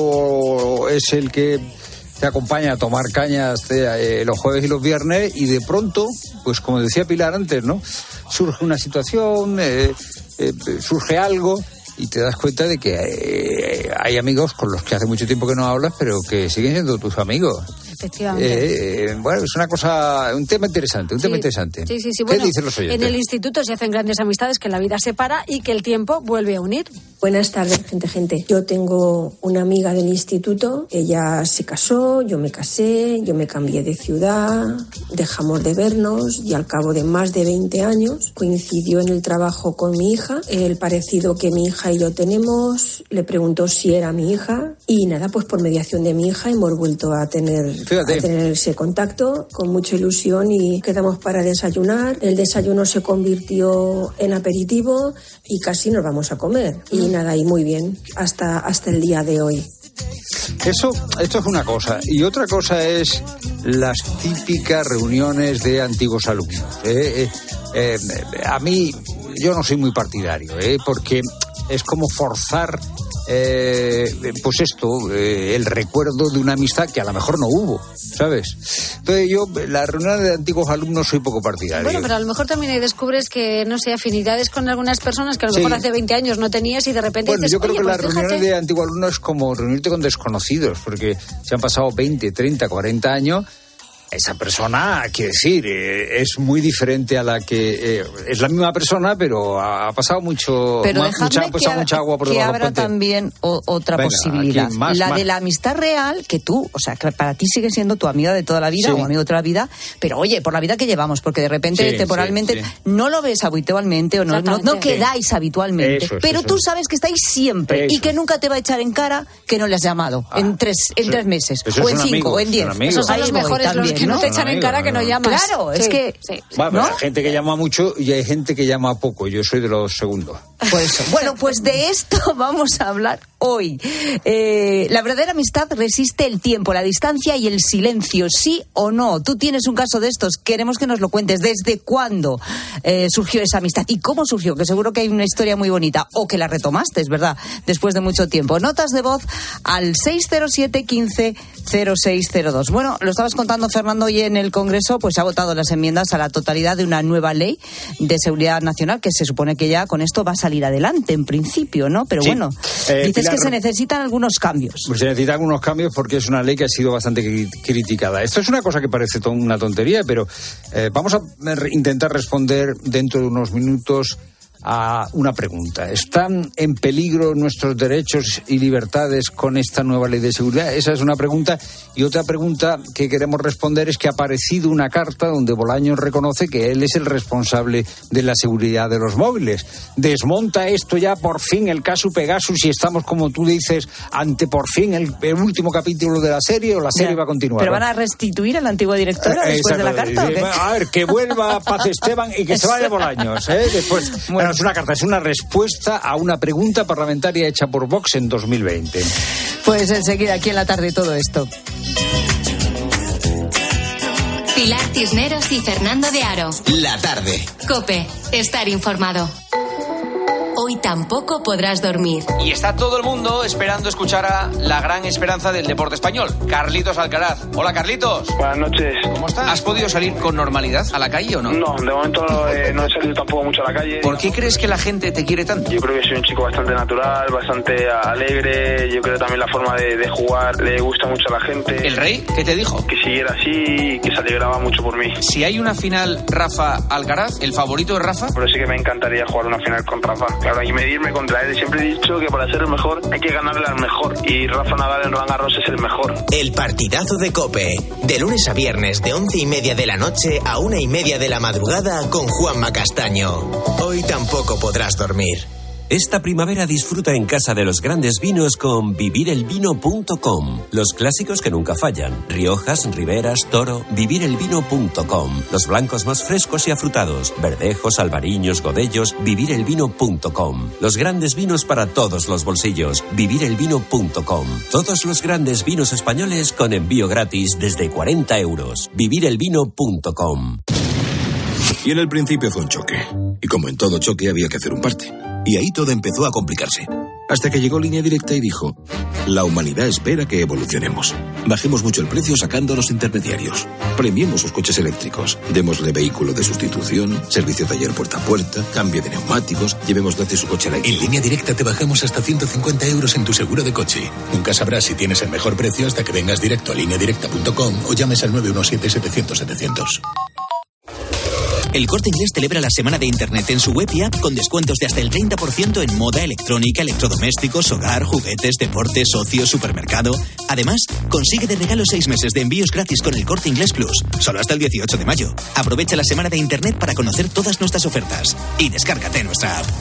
amigo es el que te acompaña a tomar cañas eh, los jueves y los viernes, y de pronto, pues como decía Pilar antes, ¿no? Surge una situación, eh, eh, surge algo y te das cuenta de que eh, hay amigos con los que hace mucho tiempo que no hablas, pero que siguen siendo tus amigos. Efectivamente. Eh, bueno, es una cosa, un tema interesante, un sí. tema interesante. Sí, sí, sí. ¿Qué bueno, dicen los oyentes? En el instituto se hacen grandes amistades que la vida separa y que el tiempo vuelve a unir. Buenas tardes, gente, gente. Yo tengo una amiga del instituto, ella se casó, yo me casé, yo me cambié de ciudad, dejamos de vernos y al cabo de más de veinte años coincidió en el trabajo con mi hija. El parecido que mi hija y yo tenemos, le preguntó si era mi hija y nada, pues por mediación de mi hija hemos vuelto a tener... a tener ese contacto con mucha ilusión y quedamos para desayunar. El desayuno se convirtió en aperitivo y casi nos vamos a comer. Y nada, y muy bien, hasta, hasta el día de hoy. Eso, esto es una cosa. Y otra cosa es las típicas reuniones de antiguos alumnos. Eh, eh, eh, a mí, yo no soy muy partidario, eh, porque es como forzar... Eh, pues esto, eh, el recuerdo de una amistad que a lo mejor no hubo, ¿sabes? Entonces yo, la reunión de antiguos alumnos, soy poco partidario. Bueno, pero a lo mejor también ahí descubres que, no sé, afinidades con algunas personas que a lo sí. mejor hace veinte años no tenías y de repente bueno, dices, yo creo oye, que pues las fíjate... reuniones de antiguos alumnos es como reunirte con desconocidos, porque se han pasado veinte, treinta, cuarenta años. Esa persona, quiere decir, eh, es muy diferente a la que... Eh, es la misma persona, pero ha, ha pasado mucho... Pero ma, dejadme mucha, que, pasado mucha agua por que debajo abra del puente. también o, otra Venga, posibilidad. aquí, más, la más. de la amistad real, que tú, o sea, que para ti sigue siendo tu amiga de toda la vida sí. o amigo de toda la vida, pero oye, por la vida que llevamos, porque de repente sí, temporalmente sí, sí. no lo ves habitualmente o no, no, no quedáis sí. habitualmente, eso es, pero eso tú es. sabes que estáis siempre eso y que nunca te va a echar en cara que no le has llamado ah, en tres en sí. tres meses eso o en cinco amigo, o en diez. Esos son los mejores, los, Que no, no te echan en cara no, que no llamas. Claro, es sí, que... Sí. Bueno, ¿no? Hay gente que llama mucho y hay gente que llama poco. Yo soy de los segundos. Pues, bueno, pues de esto vamos a hablar hoy. Eh, la verdadera amistad resiste el tiempo, la distancia y el silencio, ¿sí o no? Tú tienes un caso de estos, queremos que nos lo cuentes. ¿Desde cuándo eh, surgió esa amistad? ¿Y cómo surgió? Que seguro que hay una historia muy bonita. O que la retomaste, es verdad, después de mucho tiempo. Notas de voz al seis cero siete, quince, cero seis cero dos. Bueno, lo estabas contando, Fernando, hoy en el Congreso, pues se ha votado las enmiendas a la totalidad de una nueva ley de seguridad nacional, que se supone que ya con esto va a salir adelante, en principio, ¿no? Pero sí. bueno, eh, dices Pilar, que se necesitan algunos cambios. Pues se necesitan algunos cambios porque es una ley que ha sido bastante cri- criticada. Esto es una cosa que parece to- una tontería, pero eh, vamos a re- intentar responder dentro de unos minutos a una pregunta. ¿Están en peligro nuestros derechos y libertades con esta nueva ley de seguridad? Esa es una pregunta. Y otra pregunta que queremos responder es que ha aparecido una carta donde Bolaños reconoce que él es el responsable de la seguridad de los móviles. Desmonta esto ya por fin el caso Pegasus y estamos, como tú dices, ante por fin el, el último capítulo de la serie, o la serie ya, va a continuar. ¿Pero van a restituir a la antigua directora eh, después exacto, de la carta? ¿o qué? A ver, que vuelva Paz Esteban y que se vaya Bolaños, ¿eh? Después, bueno, es una carta, es una respuesta a una pregunta parlamentaria hecha por Vox en dos mil veinte. Pues enseguida, aquí en la tarde, todo esto. Pilar Cisneros y Fernando de Aro. La tarde. COPE. Estar informado. Hoy tampoco podrás dormir. Y está todo el mundo esperando escuchar a la gran esperanza del deporte español, Carlitos Alcaraz. Hola, Carlitos. Buenas noches. ¿Cómo estás? ¿Has podido salir con normalidad a la calle o no? No, de momento eh, no he salido tampoco mucho a la calle. ¿Por qué crees que la gente te quiere tanto? Yo creo que soy un chico bastante natural, bastante alegre. Yo creo también la forma de, de jugar le gusta mucho a la gente. ¿El Rey qué te dijo? Que siguiera así y que se alegraba mucho por mí. Si hay una final Rafa-Alcaraz, ¿el favorito es Rafa? Pero sí que me encantaría jugar una final con Rafa. Claro, hay que medirme contra él. Siempre he dicho que para ser el mejor hay que ganarle al mejor. Y Rafa Nadal en Roland Garros es el mejor. El partidazo de COPE. De lunes a viernes, de once y media de la noche a una y media de la madrugada, con Juanma Castaño. Hoy tampoco podrás dormir. Esta primavera disfruta en casa de los grandes vinos con vivir el vino punto com. Los clásicos que nunca fallan. Riojas, Riberas, Toro. vivir el vino punto com. Los blancos más frescos y afrutados. Verdejos, albariños, godellos. vivir el vino punto com. Los grandes vinos para todos los bolsillos. vivir el vino punto com. Todos los grandes vinos españoles con envío gratis desde cuarenta euros. vivir el vino punto com. Y en el principio fue un choque. Y como en todo choque había que hacer un parte. Y ahí todo empezó a complicarse. Hasta que llegó Línea Directa y dijo: la humanidad espera que evolucionemos. Bajemos mucho el precio sacando a los intermediarios. Premiemos sus coches eléctricos. Démosle vehículo de sustitución, servicio taller puerta a puerta, cambio de neumáticos, llevemos gratis su coche eléctrico. En Línea Directa te bajamos hasta ciento cincuenta euros en tu seguro de coche. Nunca sabrás si tienes el mejor precio hasta que vengas directo a línea directa punto com o llames al nueve uno siete, setecientos, setecientos. El Corte Inglés celebra la semana de Internet en su web y app con descuentos de hasta el treinta por ciento en moda, electrónica, electrodomésticos, hogar, juguetes, deportes, ocio, supermercado. Además, consigue de regalo seis meses de envíos gratis con el Corte Inglés Plus, solo hasta el dieciocho de mayo. Aprovecha la semana de Internet para conocer todas nuestras ofertas y descárgate nuestra app.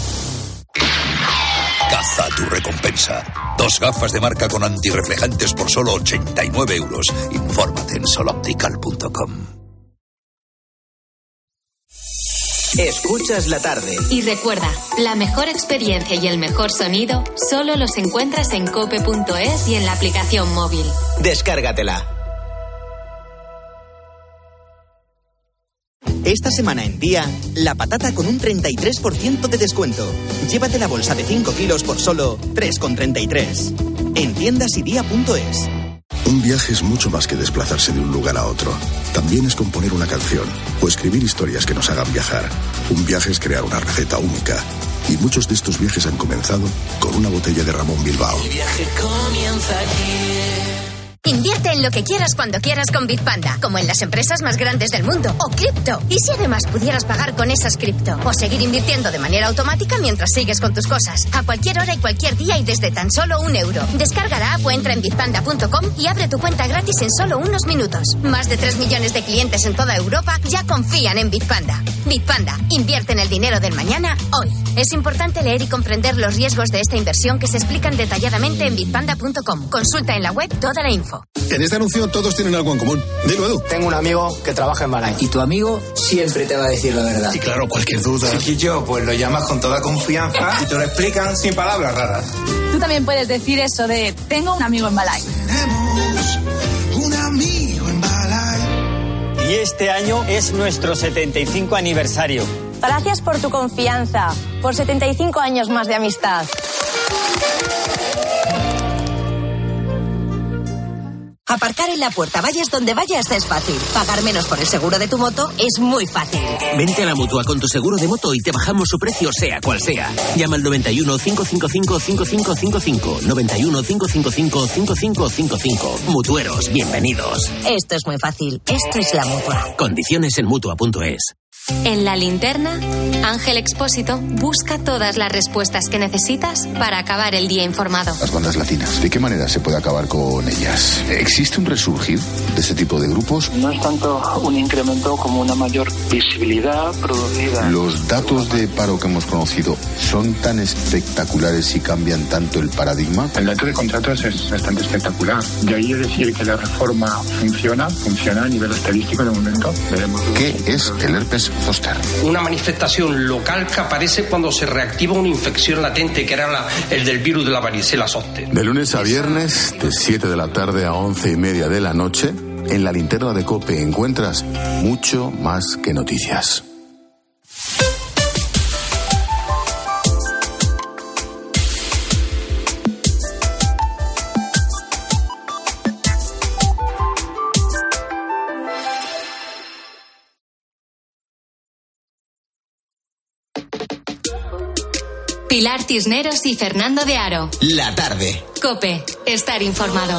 Caza tu recompensa. Dos gafas de marca con antirreflejantes por solo ochenta y nueve euros. Infórmate en soloptical punto com. Escuchas la tarde. Y recuerda, la mejor experiencia y el mejor sonido solo los encuentras en cope punto es y en la aplicación móvil. Descárgatela. Esta semana en Día, la patata con un treinta y tres por ciento de descuento. Llévate la bolsa de cinco kilos por solo tres con treinta y tres. En tiendas y día punto es. Un viaje es mucho más que desplazarse de un lugar a otro. También es componer una canción o escribir historias que nos hagan viajar. Un viaje es crear una receta única. Y muchos de estos viajes han comenzado con una botella de Ramón Bilbao. El viaje comienza aquí. Invierte en lo que quieras cuando quieras con Bitpanda, como en las empresas más grandes del mundo, o cripto. ¿Y si además pudieras pagar con esas cripto? O seguir invirtiendo de manera automática mientras sigues con tus cosas, a cualquier hora y cualquier día y desde tan solo un euro. Descarga la app o entra en bitpanda punto com y abre tu cuenta gratis en solo unos minutos. Más de tres millones de clientes en toda Europa ya confían en Bitpanda. Bitpanda, invierte en el dinero del mañana hoy. Es importante leer y comprender los riesgos de esta inversión que se explican detalladamente en bitpanda punto com. Consulta en la web toda la info. info. En este anuncio todos tienen algo en común. Dilo, Edu. Tengo un amigo que trabaja en Balay. Y tu amigo siempre te va a decir la verdad. Y claro, cualquier duda. Chiquillo, pues lo llamas con toda confianza y te lo explican sin palabras raras. Tú también puedes decir eso de tengo un amigo en Balay. Tenemos un amigo en Balay. Y este año es nuestro setenta y cinco aniversario. Gracias por tu confianza, por setenta y cinco años más de amistad. Aparcar en la puerta, vayas donde vayas, es fácil. Pagar menos por el seguro de tu moto es muy fácil. Vente a la Mutua con tu seguro de moto y te bajamos su precio sea cual sea. Llama al noventa y uno, cinco cinco cinco, cinco cinco cinco cinco. noventa y uno, cinco cinco cinco, cinco cinco cinco cinco. Mutueros, bienvenidos. Esto es muy fácil. Esto es la Mutua. Condiciones en Mutua punto es. En La Linterna, Ángel Expósito busca todas las respuestas que necesitas para acabar el día informado. Las bandas latinas, ¿de qué manera se puede acabar con ellas? ¿Existe un resurgir de este tipo de grupos? No es tanto un incremento como una mayor visibilidad producida. ¿Los datos de paro que hemos conocido son tan espectaculares y cambian tanto el paradigma? El dato de contratos es bastante espectacular. De ahí es decir que la reforma funciona, funciona a nivel estadístico de momento. Veremos. ¿Qué es el herpes zóster? Una manifestación local que aparece cuando se reactiva una infección latente, que era la, el del virus de la varicela zóster. De lunes a viernes, de siete de la tarde a once y media de la noche, en La Linterna de COPE encuentras mucho más que noticias. Pilar Cisneros y Fernando de Aro. La tarde. COPE, estar informado.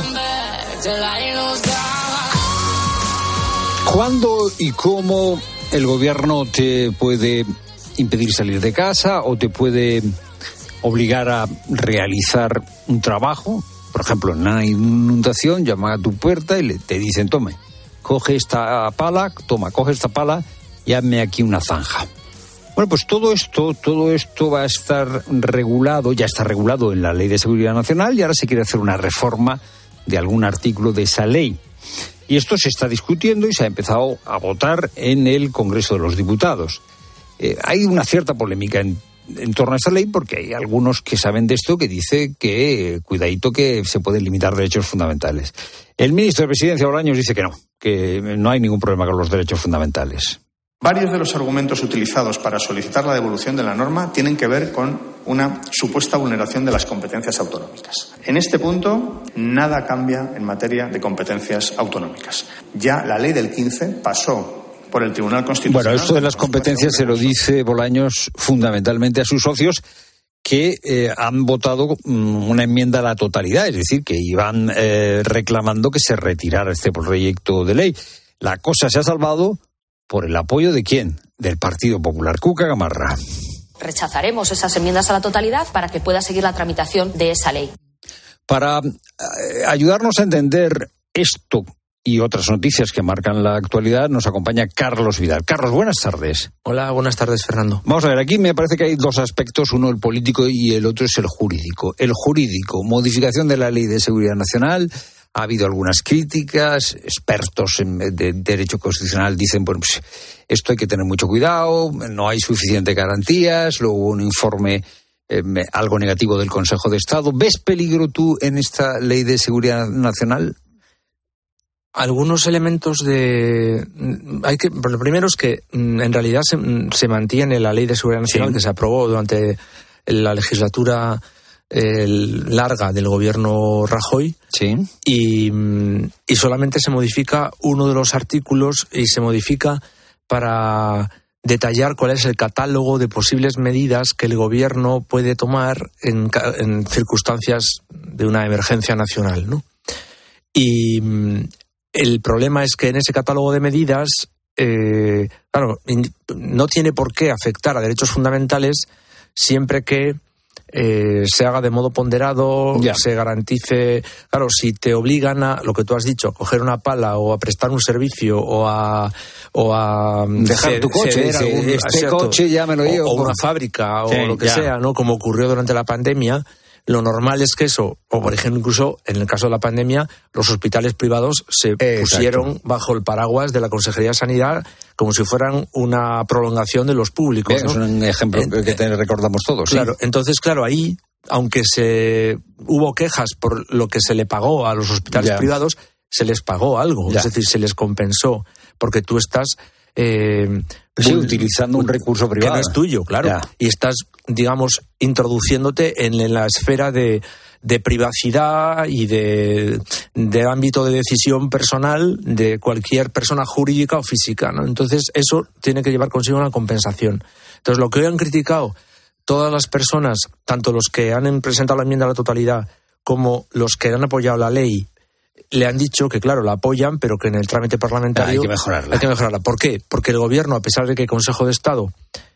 ¿Cuándo y cómo el gobierno te puede impedir salir de casa o te puede obligar a realizar un trabajo? Por ejemplo, en una inundación, llama a tu puerta y le, te dicen, tome, coge esta pala, toma, coge esta pala y hazme aquí una zanja. Bueno, pues todo esto, todo esto va a estar regulado, ya está regulado en la Ley de Seguridad Nacional y ahora se quiere hacer una reforma de algún artículo de esa ley. Y esto se está discutiendo y se ha empezado a votar en el Congreso de los Diputados. Eh, hay una cierta polémica en, en torno a esta ley porque hay algunos que saben de esto que dice que, eh, cuidadito, que se pueden limitar derechos fundamentales. El ministro de Presidencia, Bolaños, dice que no, que no hay ningún problema con los derechos fundamentales. Varios de los argumentos utilizados para solicitar la devolución de la norma tienen que ver con una supuesta vulneración de las competencias autonómicas. En este punto, nada cambia en materia de competencias autonómicas. Ya la ley del quince pasó por el Tribunal Constitucional. Bueno, esto de las competencias se lo dice Bolaños fundamentalmente a sus socios que eh, han votado um, una enmienda a la totalidad, es decir, que iban eh, reclamando que se retirara este proyecto de ley. La cosa se ha salvado por el apoyo de ¿quién? Del Partido Popular. Cuca Gamarra. Rechazaremos esas enmiendas a la totalidad para que pueda seguir la tramitación de esa ley. Para eh, ayudarnos a entender esto y otras noticias que marcan la actualidad, nos acompaña Carlos Vidal. Carlos, buenas tardes. Hola, buenas tardes, Fernando. Vamos a ver, aquí me parece que hay dos aspectos, uno el político y el otro es el jurídico. El jurídico, modificación de la Ley de Seguridad Nacional. Ha habido algunas críticas, expertos en de derecho constitucional dicen, bueno, pues esto hay que tener mucho cuidado, no hay suficientes garantías, luego hubo un informe eh, algo negativo del Consejo de Estado. ¿Ves peligro tú en esta Ley de Seguridad Nacional? Algunos elementos de... hay que Lo primero es que en realidad se, se mantiene la Ley de Seguridad Nacional, sí, que se aprobó durante la legislatura eh, larga del gobierno Rajoy, sí, y, y solamente se modifica uno de los artículos y se modifica para detallar cuál es el catálogo de posibles medidas que el gobierno puede tomar en, en circunstancias de una emergencia nacional, ¿no? Y el problema es que en ese catálogo de medidas, eh, claro, no tiene por qué afectar a derechos fundamentales siempre que eh, se haga de modo ponderado, ya. se garantice. Claro, si te obligan a, lo que tú has dicho, a coger una pala o a prestar un servicio o a o a dejar ceder, tu coche, sí, algún, este cierto, coche ya me lo llevo. O, o una fábrica o sí, lo que ya. sea, ¿no? Como ocurrió durante la pandemia. lo normal es que eso, o por ejemplo incluso en el caso de la pandemia, los hospitales privados se Exacto. pusieron bajo el paraguas de la Consejería de Sanidad como si fueran una prolongación de los públicos. Bien, ¿no? Es un ejemplo en, que te recordamos todos. Claro, ¿sí? Entonces, claro, ahí, aunque se hubo quejas por lo que se le pagó a los hospitales ya. privados, se les pagó algo, ya. es decir, se les compensó, porque tú estás... Eh, sí, un, utilizando un recurso privado. Que no es tuyo, claro. Ya. Y estás, digamos, introduciéndote en la esfera de, de privacidad y de, de ámbito de decisión personal de cualquier persona jurídica o física, ¿no? Entonces, eso tiene que llevar consigo una compensación. Entonces, lo que hoy han criticado todas las personas, tanto los que han presentado la enmienda a la totalidad como los que han apoyado la ley, le han dicho que, claro, la apoyan, pero que en el trámite parlamentario... Hay que mejorarla. Hay que mejorarla. ¿Por qué? Porque el Gobierno, a pesar de que el Consejo de Estado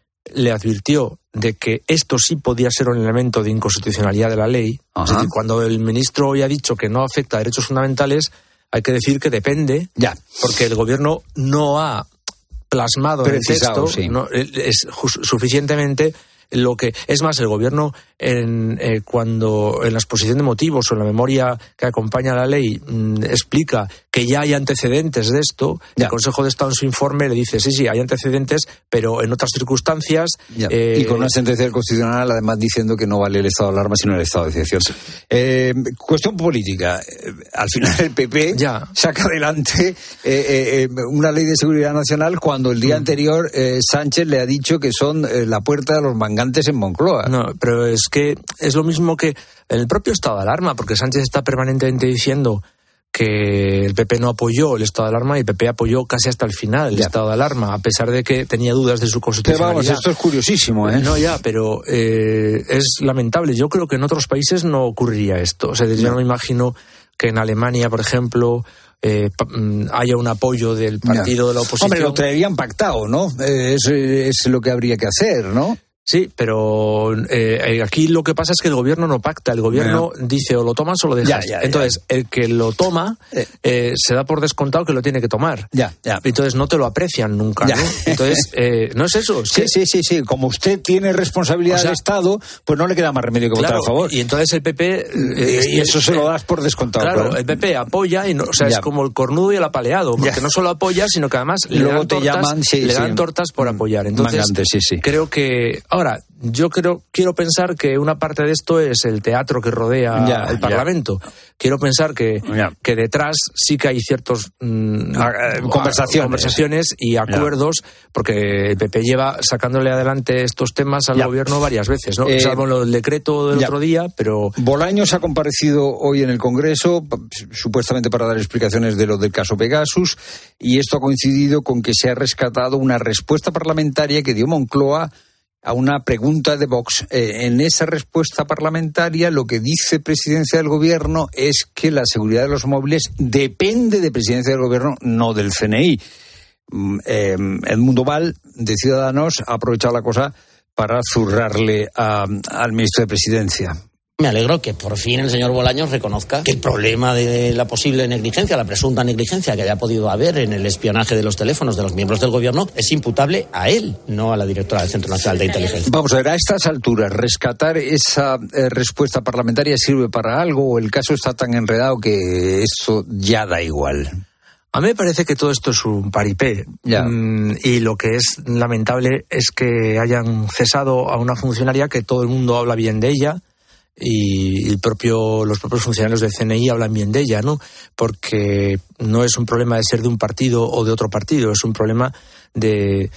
le advirtió de que esto sí podía ser un elemento de inconstitucionalidad de la ley, Ajá. es decir, cuando el ministro hoy ha dicho que no afecta a derechos fundamentales, hay que decir que depende, ya. porque el Gobierno no ha plasmado Precisado, en el texto sí. no, es suficientemente... Lo que es más, el Gobierno en, eh, cuando en la exposición de motivos o en la memoria que acompaña a la ley mmm, explica que ya hay antecedentes de esto, ya. el Consejo de Estado en su informe le dice sí, sí, hay antecedentes, pero en otras circunstancias... Eh, y con una sentencia del Constitucional además diciendo que no vale el estado de alarma sino el estado de excepción. Sí. Eh, cuestión política. Al final el P P ya. saca adelante eh, eh, una ley de seguridad nacional cuando el día mm. anterior eh, Sánchez le ha dicho que son eh, la puerta de los mangantes en Moncloa. No, pero es que es lo mismo que el propio estado de alarma, porque Sánchez está permanentemente diciendo que el P P no apoyó el estado de alarma y el P P apoyó casi hasta el final el ya. estado de alarma, a pesar de que tenía dudas de su constitucionalidad. Pero vamos, esto es curiosísimo, ¿eh? No, ya, pero eh, es lamentable. Yo creo que en otros países no ocurriría esto. O sea, yo no, no me imagino que en Alemania, por ejemplo... Eh, haya un apoyo del partido ya. de la oposición. Hombre, lo traerían pactado, ¿no? Eh, eso es lo que habría que hacer, ¿no? Sí, pero eh, aquí lo que pasa es que el Gobierno no pacta. El Gobierno no. dice o lo tomas o lo dejas. Ya, ya, Entonces, ya. el que lo toma eh, se da por descontado que lo tiene que tomar. Ya, ya. Entonces no te lo aprecian nunca, ya. ¿no? Entonces, eh, no es eso. Es sí, que... sí, sí, sí. Como usted tiene responsabilidad o sea, del Estado, pues no le queda más remedio que claro, votar a favor. Y entonces el P P... Eh, y eso se lo das por descontado. Claro, claro. el P P apoya, y no, o sea, ya. es como el cornudo y el apaleado, porque ya. no solo apoya, sino que además le Luego dan, te tortas, llaman, sí, le sí. dan tortas por apoyar. Entonces, Mangante, sí, sí. creo que... Ahora, yo creo, quiero pensar que una parte de esto es el teatro que rodea ya, el Parlamento. Ya. Quiero pensar que, que detrás sí que hay ciertos mmm, conversaciones. conversaciones y acuerdos, ya. porque el P P lleva sacándole adelante estos temas al ya. Gobierno varias veces, ¿no? Eh, Salvo lo del decreto del ya. otro día, pero... Bolaños ha comparecido hoy en el Congreso, supuestamente para dar explicaciones de lo del caso Pegasus, y esto ha coincidido con que se ha rescatado una respuesta parlamentaria que dio Moncloa a una pregunta de Vox. Eh, en esa respuesta parlamentaria lo que dice Presidencia del Gobierno es que la seguridad de los móviles depende de Presidencia del Gobierno, no del C N I. Eh, Edmundo Val, de Ciudadanos, ha aprovechado la cosa para zurrarle a, al ministro de Presidencia. Me alegro que por fin el señor Bolaños reconozca que el problema de la posible negligencia, la presunta negligencia que haya podido haber en el espionaje de los teléfonos de los miembros del Gobierno es imputable a él, no a la directora del Centro Nacional de Inteligencia. Vamos a ver, a estas alturas, rescatar esa eh, respuesta parlamentaria sirve para algo o el caso está tan enredado que eso ya da igual. A mí me parece que todo esto es un paripé. Ya. Mm, y lo que es lamentable es que hayan cesado a una funcionaria que todo el mundo habla bien de ella. Y el propio, los propios funcionarios del C N I hablan bien de ella, ¿no? Porque no es un problema de ser de un partido o de otro partido, es un problema de,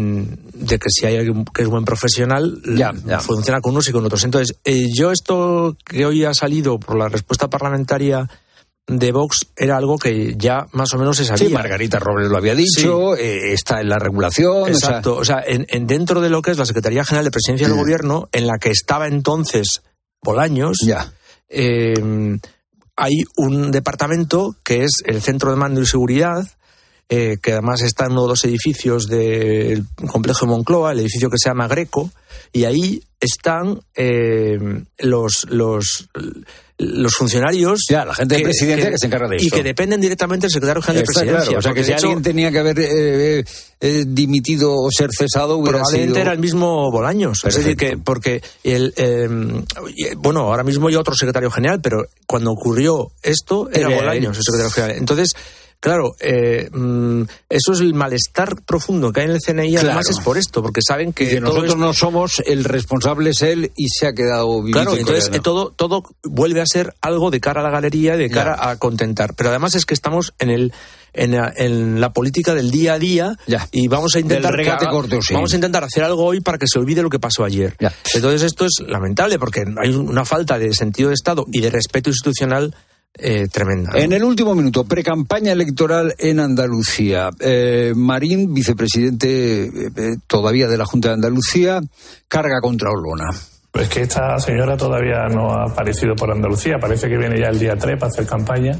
de que si hay alguien que es buen profesional, ya, ya. funciona con unos y con otros. Entonces, eh, yo esto que hoy ha salido por la respuesta parlamentaria de Vox era algo que ya más o menos se sabía. Sí, Margarita Robles lo había dicho, sí. eh, está en la regulación. Exacto, o sea, o sea en, en dentro de lo que es la Secretaría General de Presidencia sí. del Gobierno, en la que estaba entonces Bolaños, ya. Eh, hay un departamento que es el Centro de Mando y Seguridad, eh, que además está en uno de los edificios del complejo de Moncloa, el edificio que se llama Greco, y ahí están eh, los los los funcionarios, ya, la gente de presidencia que, que se encarga de eso. Y que dependen directamente del secretario general Está de presidencia. Claro, o sea, que si hecho, alguien tenía que haber eh, eh, dimitido o ser cesado, hubiera probablemente sido... era el mismo Bolaños. Perfecto. Es decir, que porque el eh, bueno, ahora mismo hay otro secretario general, pero cuando ocurrió esto era eh, Bolaños el secretario general. Entonces, claro, eh, eso es el malestar profundo que hay en el C N I, claro. Además es por esto, porque saben que, que nosotros esto... no somos, el responsable es él y se ha quedado viviendo. Claro, entonces eh, todo, todo vuelve a ser algo de cara a la galería y de cara ya. a contentar. Pero además es que estamos en el en la, en la política del día a día ya. y vamos a intentar que haga, corto, sí. vamos a intentar hacer algo hoy para que se olvide lo que pasó ayer. Ya. Entonces esto es lamentable porque hay una falta de sentido de Estado y de respeto institucional Eh, tremenda. ¿No? En el último minuto, precampaña electoral en Andalucía. Eh, Marín, vicepresidente eh, todavía de la Junta de Andalucía, carga contra Olona. Pues que esta señora todavía no ha aparecido por Andalucía, parece que viene ya el día tres para hacer campaña.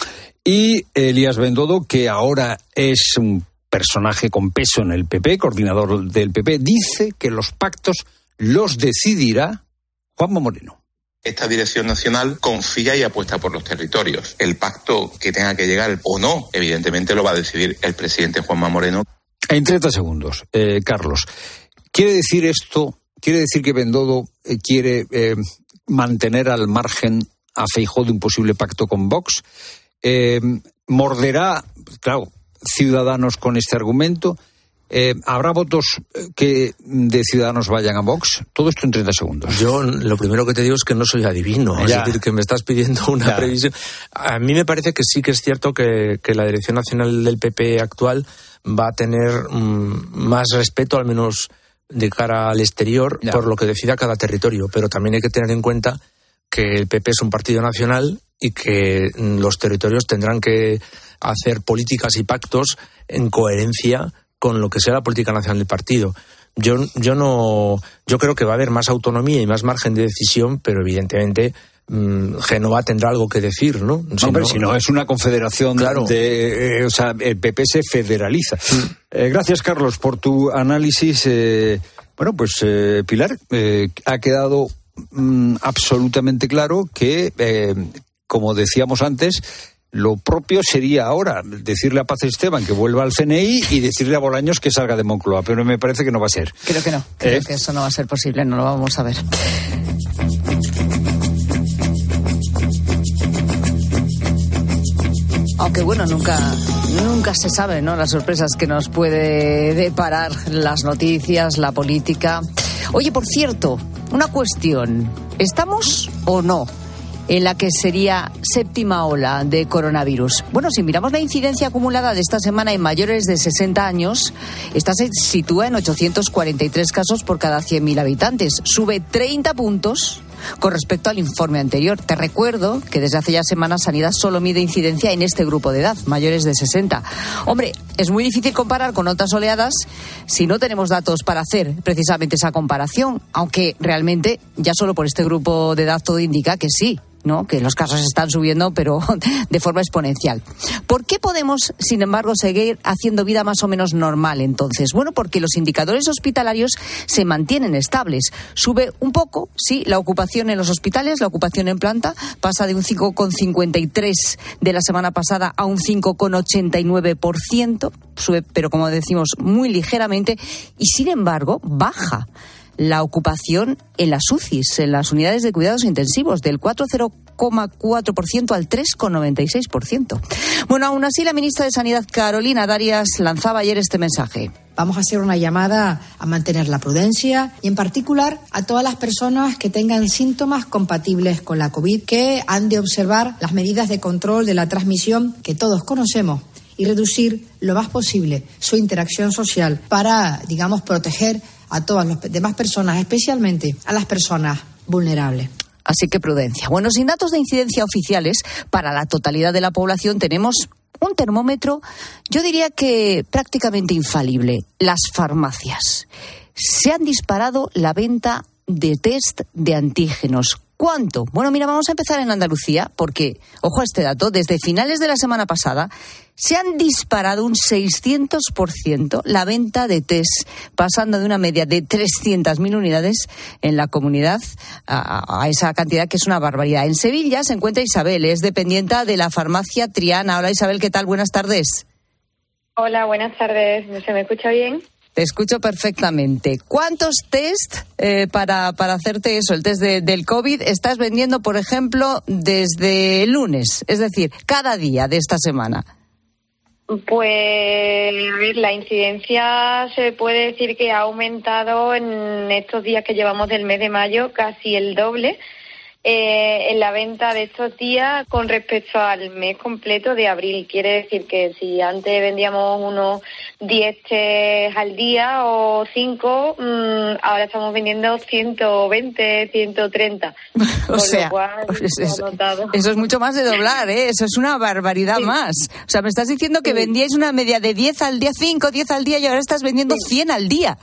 Y Elías Bendodo, que ahora es un personaje con peso en el P P, coordinador del P P, dice que los pactos los decidirá Juanma Moreno. Esta dirección nacional confía y apuesta por los territorios. El pacto que tenga que llegar o no, evidentemente lo va a decidir el presidente Juanma Moreno. En treinta segundos, eh, Carlos, ¿quiere decir esto, quiere decir que Bendodo eh, quiere eh, mantener al margen a Feijóo de un posible pacto con Vox? Eh, ¿Morderá, claro, Ciudadanos con este argumento? Eh, ¿Habrá votos que de Ciudadanos vayan a Vox? Todo esto en treinta segundos. Yo lo primero que te digo es que no soy adivino, ya. Es decir, que me estás pidiendo una ya. previsión. A mí me parece que sí que es cierto que, que la dirección nacional del P P actual va a tener mmm, más respeto, al menos de cara al exterior, ya. por lo que decida cada territorio. Pero también hay que tener en cuenta que el P P es un partido nacional y que los territorios tendrán que hacer políticas y pactos en coherencia con lo que sea la política nacional del partido. Yo, yo no, yo creo que va a haber más autonomía y más margen de decisión, pero evidentemente mmm, Génova tendrá algo que decir, ¿no? Si Hombre, no, si no es una confederación, claro. de, eh, o sea, el P P se federaliza. Mm. Eh, gracias, Carlos, por tu análisis. Eh, bueno, pues eh, Pilar, eh, ha quedado mm, absolutamente claro que, eh, como decíamos antes, lo propio sería ahora decirle a Paz Esteban que vuelva al C N I y decirle a Bolaños que salga de Moncloa, pero me parece que no va a ser. Creo que no, creo ¿Eh? que eso no va a ser posible, no lo vamos a ver. Aunque bueno, nunca, nunca se sabe, ¿no? Las sorpresas que nos puede deparar las noticias, la política. Oye, por cierto, una cuestión, ¿estamos o no en la que sería séptima ola de coronavirus? Bueno, si miramos la incidencia acumulada de esta semana en mayores de sesenta años, esta se sitúa en ochocientos cuarenta y tres casos por cada cien mil habitantes. Sube treinta puntos con respecto al informe anterior. Te recuerdo que desde hace ya semanas Sanidad solo mide incidencia en este grupo de edad, mayores de sesenta. Hombre, es muy difícil comparar con otras oleadas si no tenemos datos para hacer precisamente esa comparación, aunque realmente ya solo por este grupo de edad todo indica que sí, ¿no? Que los casos están subiendo, pero de forma exponencial. ¿Por qué podemos, sin embargo, seguir haciendo vida más o menos normal entonces? Bueno, porque los indicadores hospitalarios se mantienen estables. Sube un poco, sí, la ocupación en los hospitales, la ocupación en planta, pasa de un cinco coma cincuenta y tres de la semana pasada a un cinco coma ochenta y nueve por ciento, sube, pero como decimos, muy ligeramente, y sin embargo, baja la ocupación en las U C Is, en las unidades de cuidados intensivos, del cuatro coma cuatro por ciento al tres coma noventa y seis por ciento. Bueno, aún así, la ministra de Sanidad, Carolina Darias, lanzaba ayer este mensaje. Vamos a hacer una llamada a mantener la prudencia y, en particular, a todas las personas que tengan síntomas compatibles con la COVID, que han de observar las medidas de control de la transmisión que todos conocemos y reducir lo más posible su interacción social para, digamos, proteger a todas las demás personas, especialmente a las personas vulnerables. Así que prudencia. Bueno, sin datos de incidencia oficiales para la totalidad de la población tenemos un termómetro, yo diría que prácticamente infalible: las farmacias. Se han disparado la venta de test de antígenos. ¿Cuánto? Bueno, mira, vamos a empezar en Andalucía porque, ojo a este dato, desde finales de la semana pasada se han disparado un seiscientos por ciento la venta de test, pasando de una media de trescientas mil unidades en la comunidad a, a esa cantidad que es una barbaridad. En Sevilla se encuentra Isabel, es dependienta de la farmacia Triana. Hola Isabel, ¿qué tal? Buenas tardes. Hola, buenas tardes. ¿Se me escucha bien? Te escucho perfectamente. ¿Cuántos test eh, para, para hacerte eso, el test de, del COVID, estás vendiendo, por ejemplo, desde el lunes? Es decir, cada día de esta semana. Pues, a ver, la incidencia se puede decir que ha aumentado en estos días que llevamos del mes de mayo casi el doble. Eh, en la venta de estos días con respecto al mes completo de abril. Quiere decir que si antes vendíamos unos diez test al día o cinco, mmm, ahora estamos vendiendo ciento veinte, ciento treinta. O sea, cual, eso, es, eso es mucho más de doblar, ¿eh? Eso es una barbaridad sí. más. O sea, me estás diciendo que sí. vendíais una media de diez al día, cinco, diez al día y ahora estás vendiendo sí. cien al día.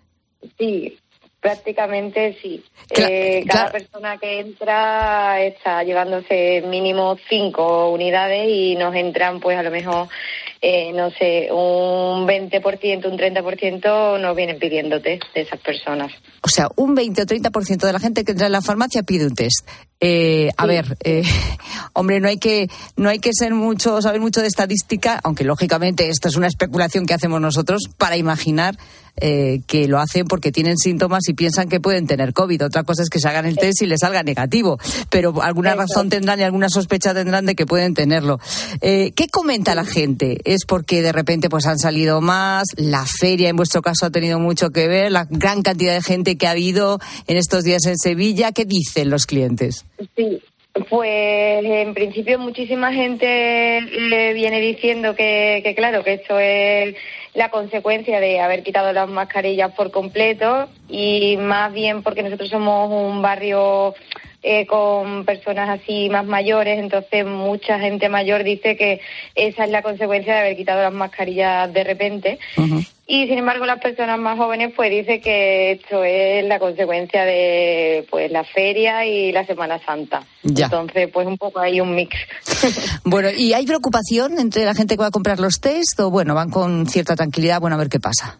Sí. Prácticamente sí. Claro, eh, cada claro. persona que entra está llevándose mínimo cinco unidades y nos entran pues a lo mejor, eh, no sé, un veinte por ciento, un treinta por ciento nos vienen pidiendo test de esas personas. O sea, un veinte o treinta por ciento de la gente que entra en la farmacia pide un test. Eh, a sí. ver, eh, hombre, no hay que no hay que ser mucho, saber mucho de estadística, aunque lógicamente esto es una especulación que hacemos nosotros para imaginar eh, que lo hacen porque tienen síntomas y piensan que pueden tener COVID. Otra cosa es que se hagan el test y les salga negativo, pero alguna Eso. razón tendrán y alguna sospecha tendrán de que pueden tenerlo. Eh, ¿Qué comenta la gente? ¿Es porque de repente pues han salido más? ¿La feria en vuestro caso ha tenido mucho que ver? ¿La gran cantidad de gente que ha habido en estos días en Sevilla? ¿Qué dicen los clientes? Sí, pues en principio muchísima gente le viene diciendo que, que claro, que esto es la consecuencia de haber quitado las mascarillas por completo y más bien porque nosotros somos un barrio eh, con personas así más mayores, entonces mucha gente mayor dice que esa es la consecuencia de haber quitado las mascarillas de repente. Uh-huh. Y sin embargo las personas más jóvenes pues dicen que esto es la consecuencia de pues la feria y la Semana Santa. Ya. Entonces pues un poco hay un mix. Bueno, ¿y hay preocupación entre la gente que va a comprar los test o bueno, van con cierta tranquilidad, bueno, a ver qué pasa?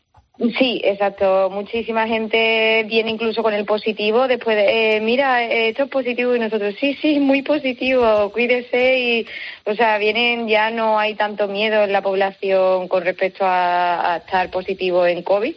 Sí, exacto. Muchísima gente viene incluso con el positivo después de, eh, mira, eh, esto es positivo y nosotros, sí, sí, muy positivo, cuídese y, o sea, vienen, ya no hay tanto miedo en la población con respecto a, a estar positivo en COVID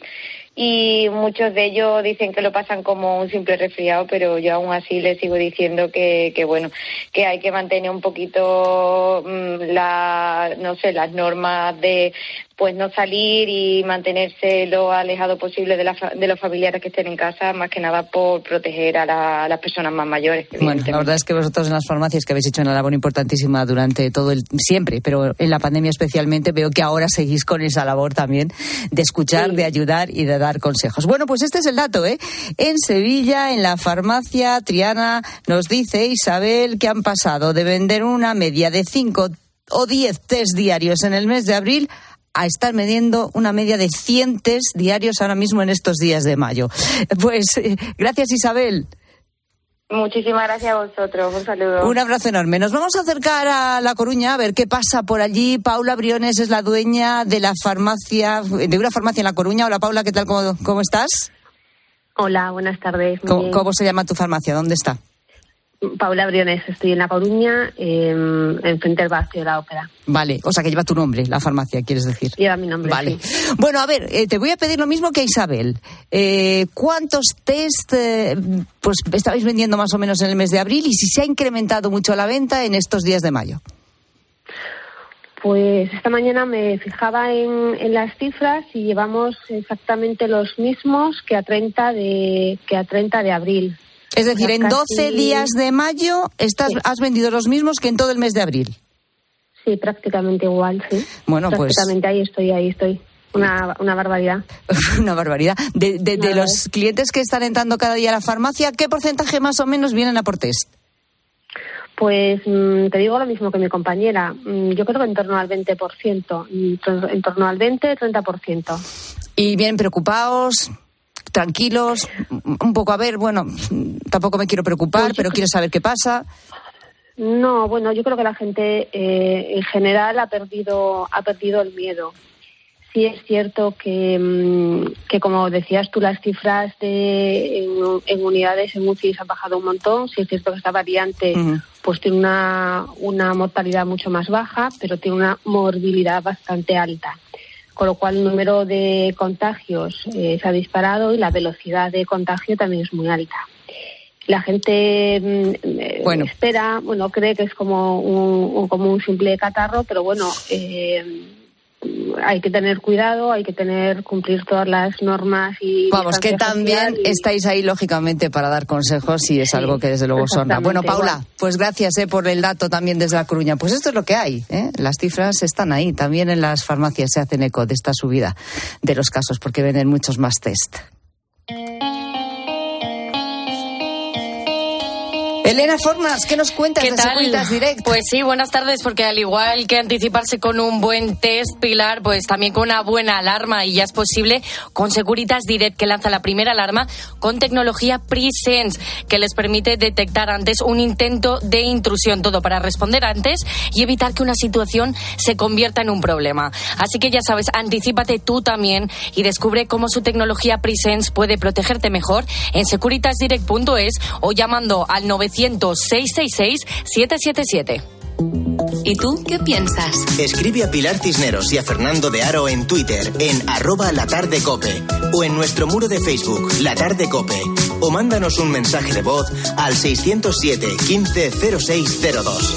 y muchos de ellos dicen que lo pasan como un simple resfriado, pero yo aún así les sigo diciendo que, que bueno, que hay que mantener un poquito mmm, la, no sé, las normas de pues no salir y mantenerse lo alejado posible de, la, de los familiares que estén en casa, más que nada por proteger a, la, a las personas más mayores. Bueno, la verdad es que vosotros en las farmacias que habéis hecho una labor importantísima durante todo el siempre, pero en la pandemia especialmente, veo que ahora seguís con esa labor también de escuchar, sí. de ayudar y de dar consejos. Bueno, pues este es el dato, ¿eh? En Sevilla, en la farmacia Triana, nos dice Isabel que han pasado de vender una media de cinco o diez test diarios en el mes de abril a estar midiendo una media de cien test diarios ahora mismo en estos días de mayo. Pues eh, gracias Isabel. Muchísimas gracias a vosotros, un saludo. Un abrazo enorme. Nos vamos a acercar a La Coruña a ver qué pasa por allí. Paula Briones es la dueña de la farmacia, de una farmacia en La Coruña. Hola Paula, ¿qué tal? ¿Cómo, cómo estás? Hola, buenas tardes. ¿Cómo, ¿Cómo se llama tu farmacia? ¿Dónde está? Paula Briones, estoy en La Coruña, eh, en frente del Barrio de la Ópera. Vale, o sea que lleva tu nombre, la farmacia, quieres decir. Lleva mi nombre, vale. Sí. Bueno, a ver, eh, te voy a pedir lo mismo que a Isabel. Eh, ¿Cuántos test eh, pues estabais vendiendo más o menos en el mes de abril y si se ha incrementado mucho la venta en estos días de mayo? Pues esta mañana me fijaba en, en las cifras y llevamos exactamente los mismos que a treinta de, que a treinta de abril. Es decir, en doce días de mayo estás, sí. has vendido los mismos que en todo el mes de abril. Sí, prácticamente igual, sí. Bueno, prácticamente pues... ahí estoy, ahí estoy. Una, una barbaridad. Una barbaridad. De, de, de los clientes que están entrando cada día a la farmacia, ¿qué porcentaje más o menos vienen a por test? Pues mmm, te digo lo mismo que mi compañera. Mm, yo creo que en torno al veinte por ciento. En torno al veinte, treinta por ciento. ¿Y vienen preocupados? tranquilos, un poco a ver, bueno, tampoco me quiero preocupar, pues pero quiero saber qué pasa. No, bueno, yo creo que la gente eh, en general ha perdido ha perdido el miedo. Sí es cierto que, que como decías tú, las cifras de, en, en unidades en U C I han bajado un montón. Sí es cierto que esta variante uh-huh. pues tiene una, una mortalidad mucho más baja, pero tiene una morbilidad bastante alta. Con lo cual el número de contagios eh, se ha disparado y la velocidad de contagio también es muy alta. La gente eh, bueno. espera, bueno, cree que es como un, un, como un simple catarro, pero bueno... Eh, hay que tener cuidado, hay que tener cumplir todas las normas y vamos, que también y... estáis ahí lógicamente para dar consejos y es sí, algo que desde luego sonda. Bueno, Paula, igual. pues gracias eh, por el dato también desde La Coruña. Pues esto es lo que hay, ¿eh? Las cifras están ahí, también en las farmacias se hacen eco de esta subida de los casos porque venden muchos más test. Elena Fornas, ¿qué nos cuentas de Securitas Direct? Pues sí, buenas tardes, porque al igual que anticiparse con un buen test, Pilar, pues también con una buena alarma, y ya es posible con Securitas Direct, que lanza la primera alarma con tecnología Presence, que les permite detectar antes un intento de intrusión, todo para responder antes y evitar que una situación se convierta en un problema. Así que ya sabes, anticípate tú también y descubre cómo su tecnología Presence puede protegerte mejor en securitas direct punto es o llamando al novecientos seis seis seis siete siete siete. ¿Y tú qué piensas? Escribe a Pilar Cisneros y a Fernando de Aro en Twitter en arroba latardecope o en nuestro muro de Facebook La Tarde Cope, o mándanos un mensaje de voz al seiscientos siete quince cero seis cero dos.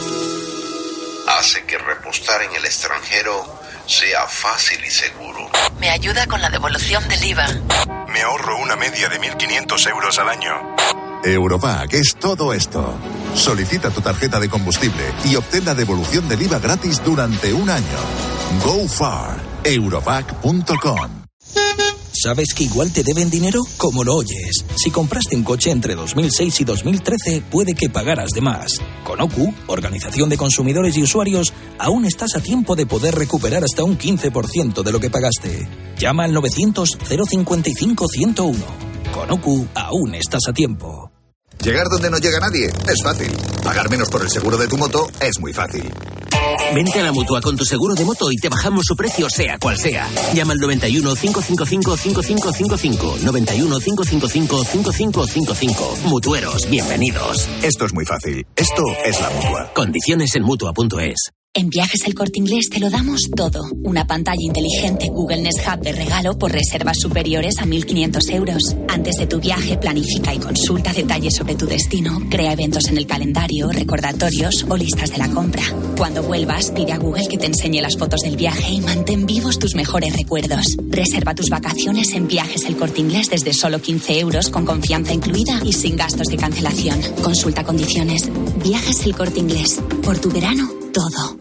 Hace que repostar en el extranjero sea fácil y seguro. Me ayuda con la devolución del I V A. Me ahorro una media de mil quinientos euros al año. Europack es todo esto. Solicita tu tarjeta de combustible y obtén la devolución del I V A gratis durante un año. Go far. Europack punto com. ¿Sabes que igual te deben dinero? Como lo oyes. Si compraste un coche entre dos mil seis y dos mil trece, puede que pagaras de más. Con O C U, Organización de Consumidores y Usuarios, aún estás a tiempo de poder recuperar hasta un quince por ciento de lo que pagaste. Llama al novecientos cero cincuenta y cinco ciento uno. Con O C U, aún estás a tiempo. Llegar donde no llega nadie es fácil. Pagar menos por el seguro de tu moto es muy fácil. Vente a la Mutua con tu seguro de moto y te bajamos su precio sea cual sea. Llama al noventa y uno, cinco cinco cinco, cinco cinco cinco cinco. noventa y uno, cinco cinco cinco, cinco cinco cinco cinco. Mutueros, bienvenidos. Esto es muy fácil. Esto es la Mutua. Condiciones en Mutua punto es. En Viajes El Corte Inglés te lo damos todo. Una pantalla inteligente Google Nest Hub de regalo por reservas superiores a mil quinientos euros. Antes de tu viaje, planifica y consulta detalles sobre tu destino. Crea eventos en el calendario, recordatorios o listas de la compra. Cuando vuelvas, pide a Google que te enseñe las fotos del viaje y mantén vivos tus mejores recuerdos. Reserva tus vacaciones en Viajes El Corte Inglés desde solo quince euros, con confianza incluida y sin gastos de cancelación. Consulta condiciones. Viajes El Corte Inglés. Por tu verano, todo.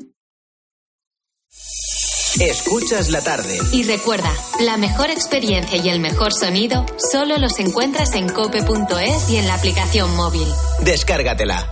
Escuchas la tarde. Y recuerda, la mejor experiencia y el mejor sonido solo los encuentras en cope punto es y en la aplicación móvil. Descárgatela.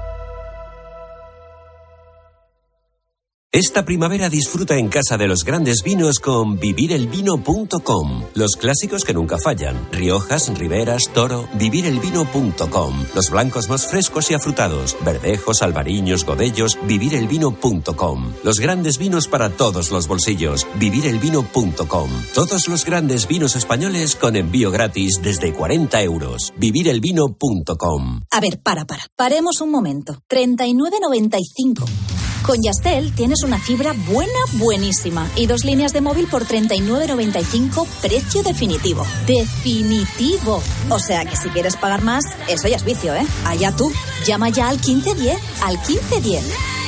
Esta primavera disfruta en casa de los grandes vinos con vivir el vino punto com. Los clásicos que nunca fallan. Riojas, Riberas, Toro. vivir el vino punto com. Los blancos más frescos y afrutados. Verdejos, albariños, godellos. vivir el vino punto com. Los grandes vinos para todos los bolsillos. vivir el vino punto com. Todos los grandes vinos españoles con envío gratis desde cuarenta euros. vivir el vino punto com. A ver, para, para. Paremos un momento. treinta y nueve noventa y cinco. Con Yastel tienes una fibra buena, buenísima y dos líneas de móvil por treinta y nueve noventa y cinco, precio definitivo. ¡Definitivo! O sea que si quieres pagar más, eso ya es vicio, ¿eh? Allá tú. Llama ya al quince diez, al quince diez.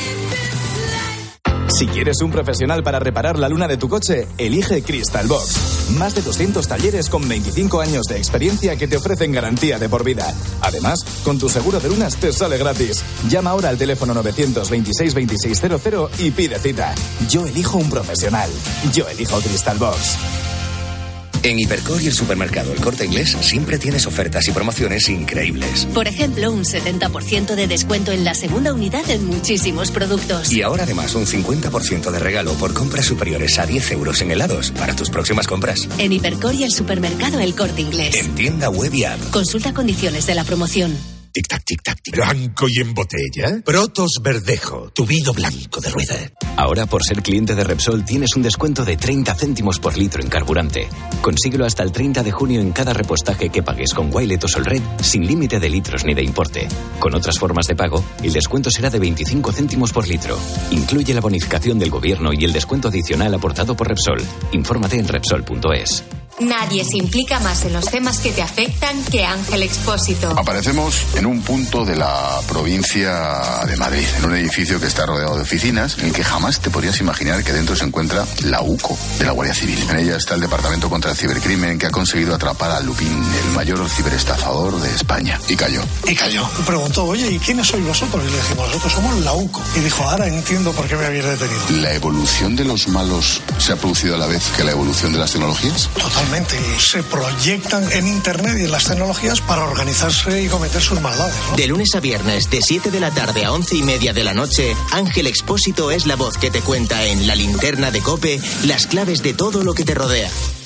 Si quieres un profesional para reparar la luna de tu coche, elige Crystal Box. Más de doscientos talleres con veinticinco años de experiencia que te ofrecen garantía de por vida. Además, con tu seguro de lunas te sale gratis. Llama ahora al teléfono novecientos veintiséis veintiséis cero cero y pide cita. Yo elijo un profesional. Yo elijo Crystal Box. En Hipercor y el supermercado El Corte Inglés siempre tienes ofertas y promociones increíbles. Por ejemplo, un setenta por ciento de descuento en la segunda unidad en muchísimos productos. Y ahora además un cincuenta por ciento de regalo por compras superiores a diez euros en helados para tus próximas compras. En Hipercor y el supermercado El Corte Inglés. En tienda web y app. Consulta condiciones de la promoción. Tic-tac, tic-tac, tic. ¿Blanco y en botella? Protos Verdejo, tu vino blanco de rueda. Ahora, por ser cliente de Repsol, tienes un descuento de treinta céntimos por litro en carburante. Consíguelo hasta el treinta de junio en cada repostaje que pagues con Wilet o Solred, sin límite de litros ni de importe. Con otras formas de pago, el descuento será de veinticinco céntimos por litro. Incluye la bonificación del gobierno y el descuento adicional aportado por Repsol. Infórmate en Repsol punto es. Nadie se implica más en los temas que te afectan que Ángel Expósito. Aparecemos en un punto de la provincia de Madrid, en un edificio que está rodeado de oficinas, en el que jamás te podrías imaginar que dentro se encuentra la UCO de la Guardia Civil. En ella está el Departamento contra el Cibercrimen, que ha conseguido atrapar a Lupín, el mayor ciberestafador de España. Y cayó. Y cayó. Me preguntó, oye, ¿y quiénes sois vosotros? Y le dijimos, nosotros somos la UCO. Y dijo, ahora entiendo por qué me habéis detenido. ¿La evolución de los malos se ha producido a la vez que la evolución de las tecnologías? Totalmente. Se proyectan en Internet y en las tecnologías para organizarse y cometer sus maldades, ¿no? De lunes a viernes, de siete de la tarde a once y media de la noche, Ángel Expósito es la voz que te cuenta en La Linterna de COPE las claves de todo lo que te rodea.